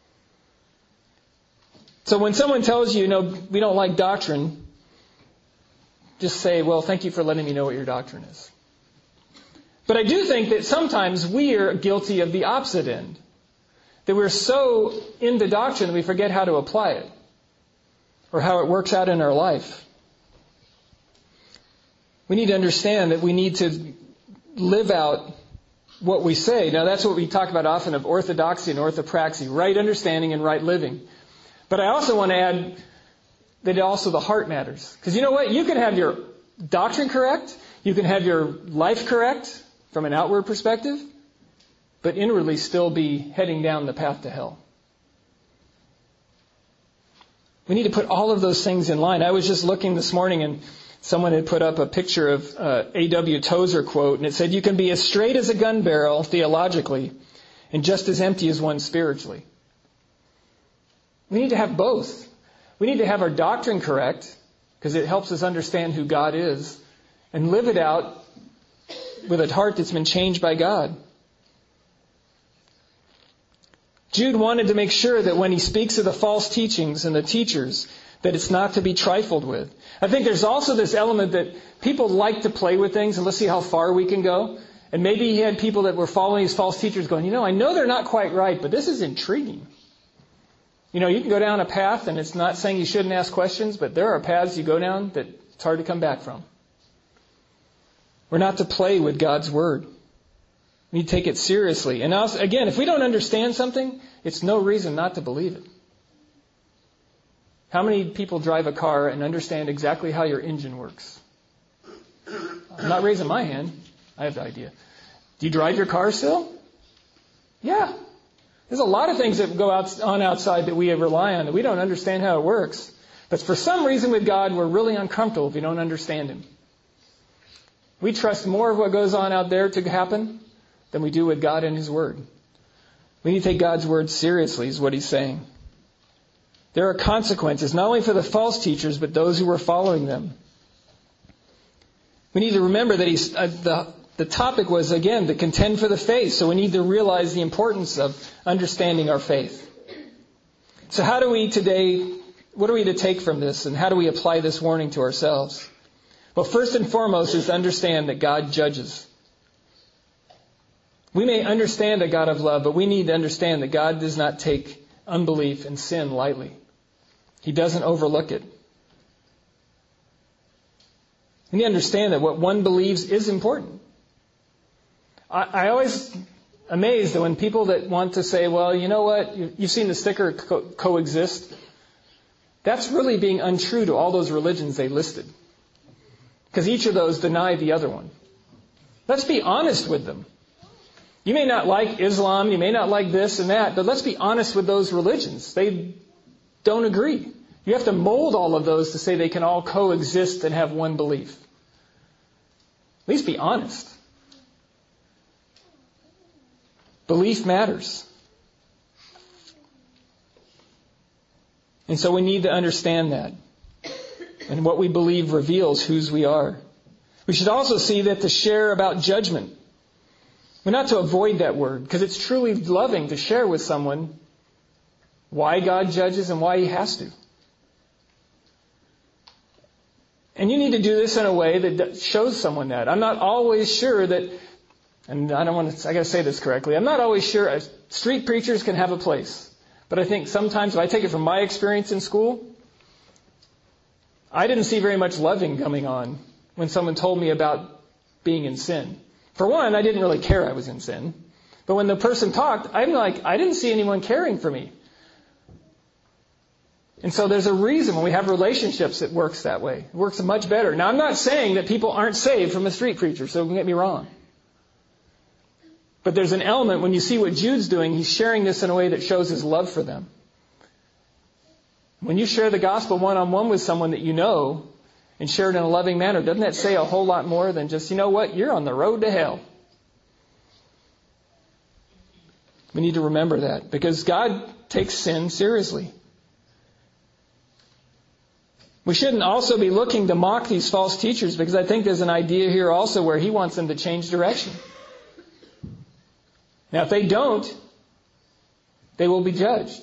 So when someone tells you, you know, we don't like doctrine, just say, well, thank you for letting me know what your doctrine is. But I do think that sometimes we are guilty of the opposite end. That we're so into doctrine that we forget how to apply it. Or how it works out in our life. We need to understand that we need to live out what we say. Now that's what we talk about often of orthodoxy and orthopraxy. Right understanding and right living. But I also want to add that also the heart matters. Because you know what? You can have your doctrine correct. You can have your life correct from an outward perspective. But inwardly still be heading down the path to hell. We need to put all of those things in line. I was just looking this morning and someone had put up a picture of uh, A W Tozer quote. And it said, you can be as straight as a gun barrel theologically and just as empty as one spiritually. We need to have both. We need to have our doctrine correct because it helps us understand who God is and live it out with a heart that's been changed by God. Jude wanted to make sure that when he speaks of the false teachings and the teachers, that it's not to be trifled with. I think there's also this element that people like to play with things and let's see how far we can go. And maybe he had people that were following these false teachers going, you know, I know they're not quite right, but this is intriguing. You know, you can go down a path, and it's not saying you shouldn't ask questions, but there are paths you go down that it's hard to come back from. We're not to play with God's Word. We need to take it seriously. And also, again, if we don't understand something, it's no reason not to believe it. How many people drive a car and understand exactly how your engine works? I'm not raising my hand. I have the idea. Do you drive your car still? Yeah. There's a lot of things that go out, on outside that we rely on that we don't understand how it works. But for some reason with God, we're really uncomfortable if we don't understand Him. We trust more of what goes on out there to happen than we do with God and His Word. We need to take God's Word seriously, is what he's saying. There are consequences, not only for the false teachers, but those who are following them. We need to remember that he's, uh, the The topic was, again, to contend for the faith. So we need to realize the importance of understanding our faith. So how do we today, what are we to take from this? And how do we apply this warning to ourselves? Well, first and foremost is to understand that God judges. We may understand a God of love, but we need to understand that God does not take unbelief and sin lightly. He doesn't overlook it. We need to understand that what one believes is important. I, I always amazed that when people that want to say, well, you know what, you, you've seen the sticker co- coexist. That's really being untrue to all those religions they listed. Because each of those deny the other one. Let's be honest with them. You may not like Islam, you may not like this and that, but let's be honest with those religions. They don't agree. You have to mold all of those to say they can all coexist and have one belief. At least be honest. Belief matters. And so we need to understand that. And what we believe reveals whose we are. We should also see that to share about judgment. We're not to avoid that word, because it's truly loving to share with someone why God judges and why He has to. And you need to do this in a way that shows someone that. I'm not always sure that, and I don't want to, I got to say this correctly, I'm not always sure street preachers can have a place. But I think sometimes, if I take it from my experience in school, I didn't see very much loving coming on when someone told me about being in sin. For one, I didn't really care I was in sin. But when the person talked, I'm like, I didn't see anyone caring for me. And so there's a reason when we have relationships it works that way. It works much better. Now, I'm not saying that people aren't saved from a street preacher, so don't get me wrong. But there's an element when you see what Jude's doing, he's sharing this in a way that shows his love for them. When you share the gospel one-on-one with someone that you know and share it in a loving manner, doesn't that say a whole lot more than just, you know what, you're on the road to hell? We need to remember that because God takes sin seriously. We shouldn't also be looking to mock these false teachers because I think there's an idea here also where he wants them to change direction. Now, if they don't, they will be judged.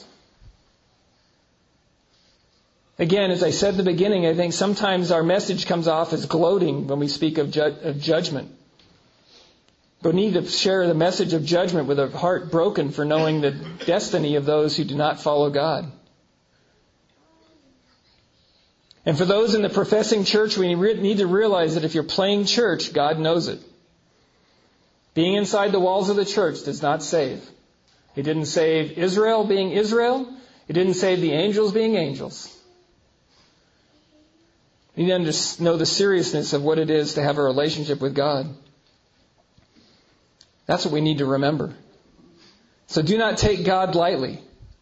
Again, as I said at the beginning, I think sometimes our message comes off as gloating when we speak of, ju- of judgment. But we need to share the message of judgment with a heart broken for knowing the destiny of those who do not follow God. And for those in the professing church, we need to realize that if you're playing church, God knows it. Being inside the walls of the church does not save. It didn't save Israel being Israel. It didn't save the angels being angels. You need to know the seriousness of what it is to have a relationship with God. That's what we need to remember. So do not take God lightly.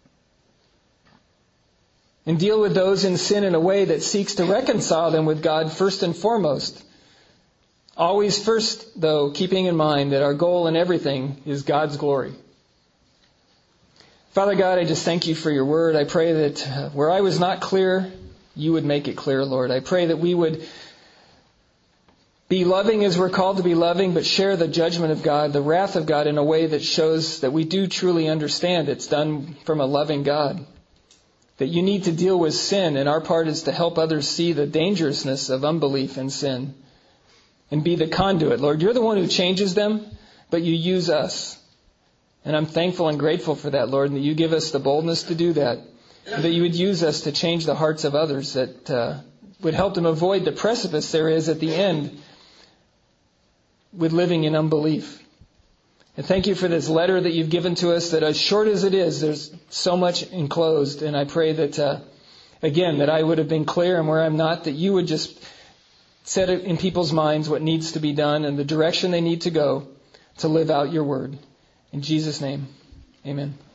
And deal with those in sin in a way that seeks to reconcile them with God first and foremost. Always first, though, keeping in mind that our goal in everything is God's glory. Father God, I just thank you for your word. I pray that uh, where I was not clear, you would make it clear, Lord. I pray that we would be loving as we're called to be loving, but share the judgment of God, the wrath of God in a way that shows that we do truly understand it's done from a loving God. That you need to deal with sin, and our part is to help others see the dangerousness of unbelief and sin. And be the conduit. Lord, you're the one who changes them, but you use us. And I'm thankful and grateful for that, Lord, and that you give us the boldness to do that. And that you would use us to change the hearts of others, that uh, would help them avoid the precipice there is at the end with living in unbelief. And thank you for this letter that you've given to us, that as short as it is, there's so much enclosed. And I pray that, uh, again, that I would have been clear, and where I'm not, that you would just set it in people's minds what needs to be done and the direction they need to go to live out your word. In Jesus' name, amen.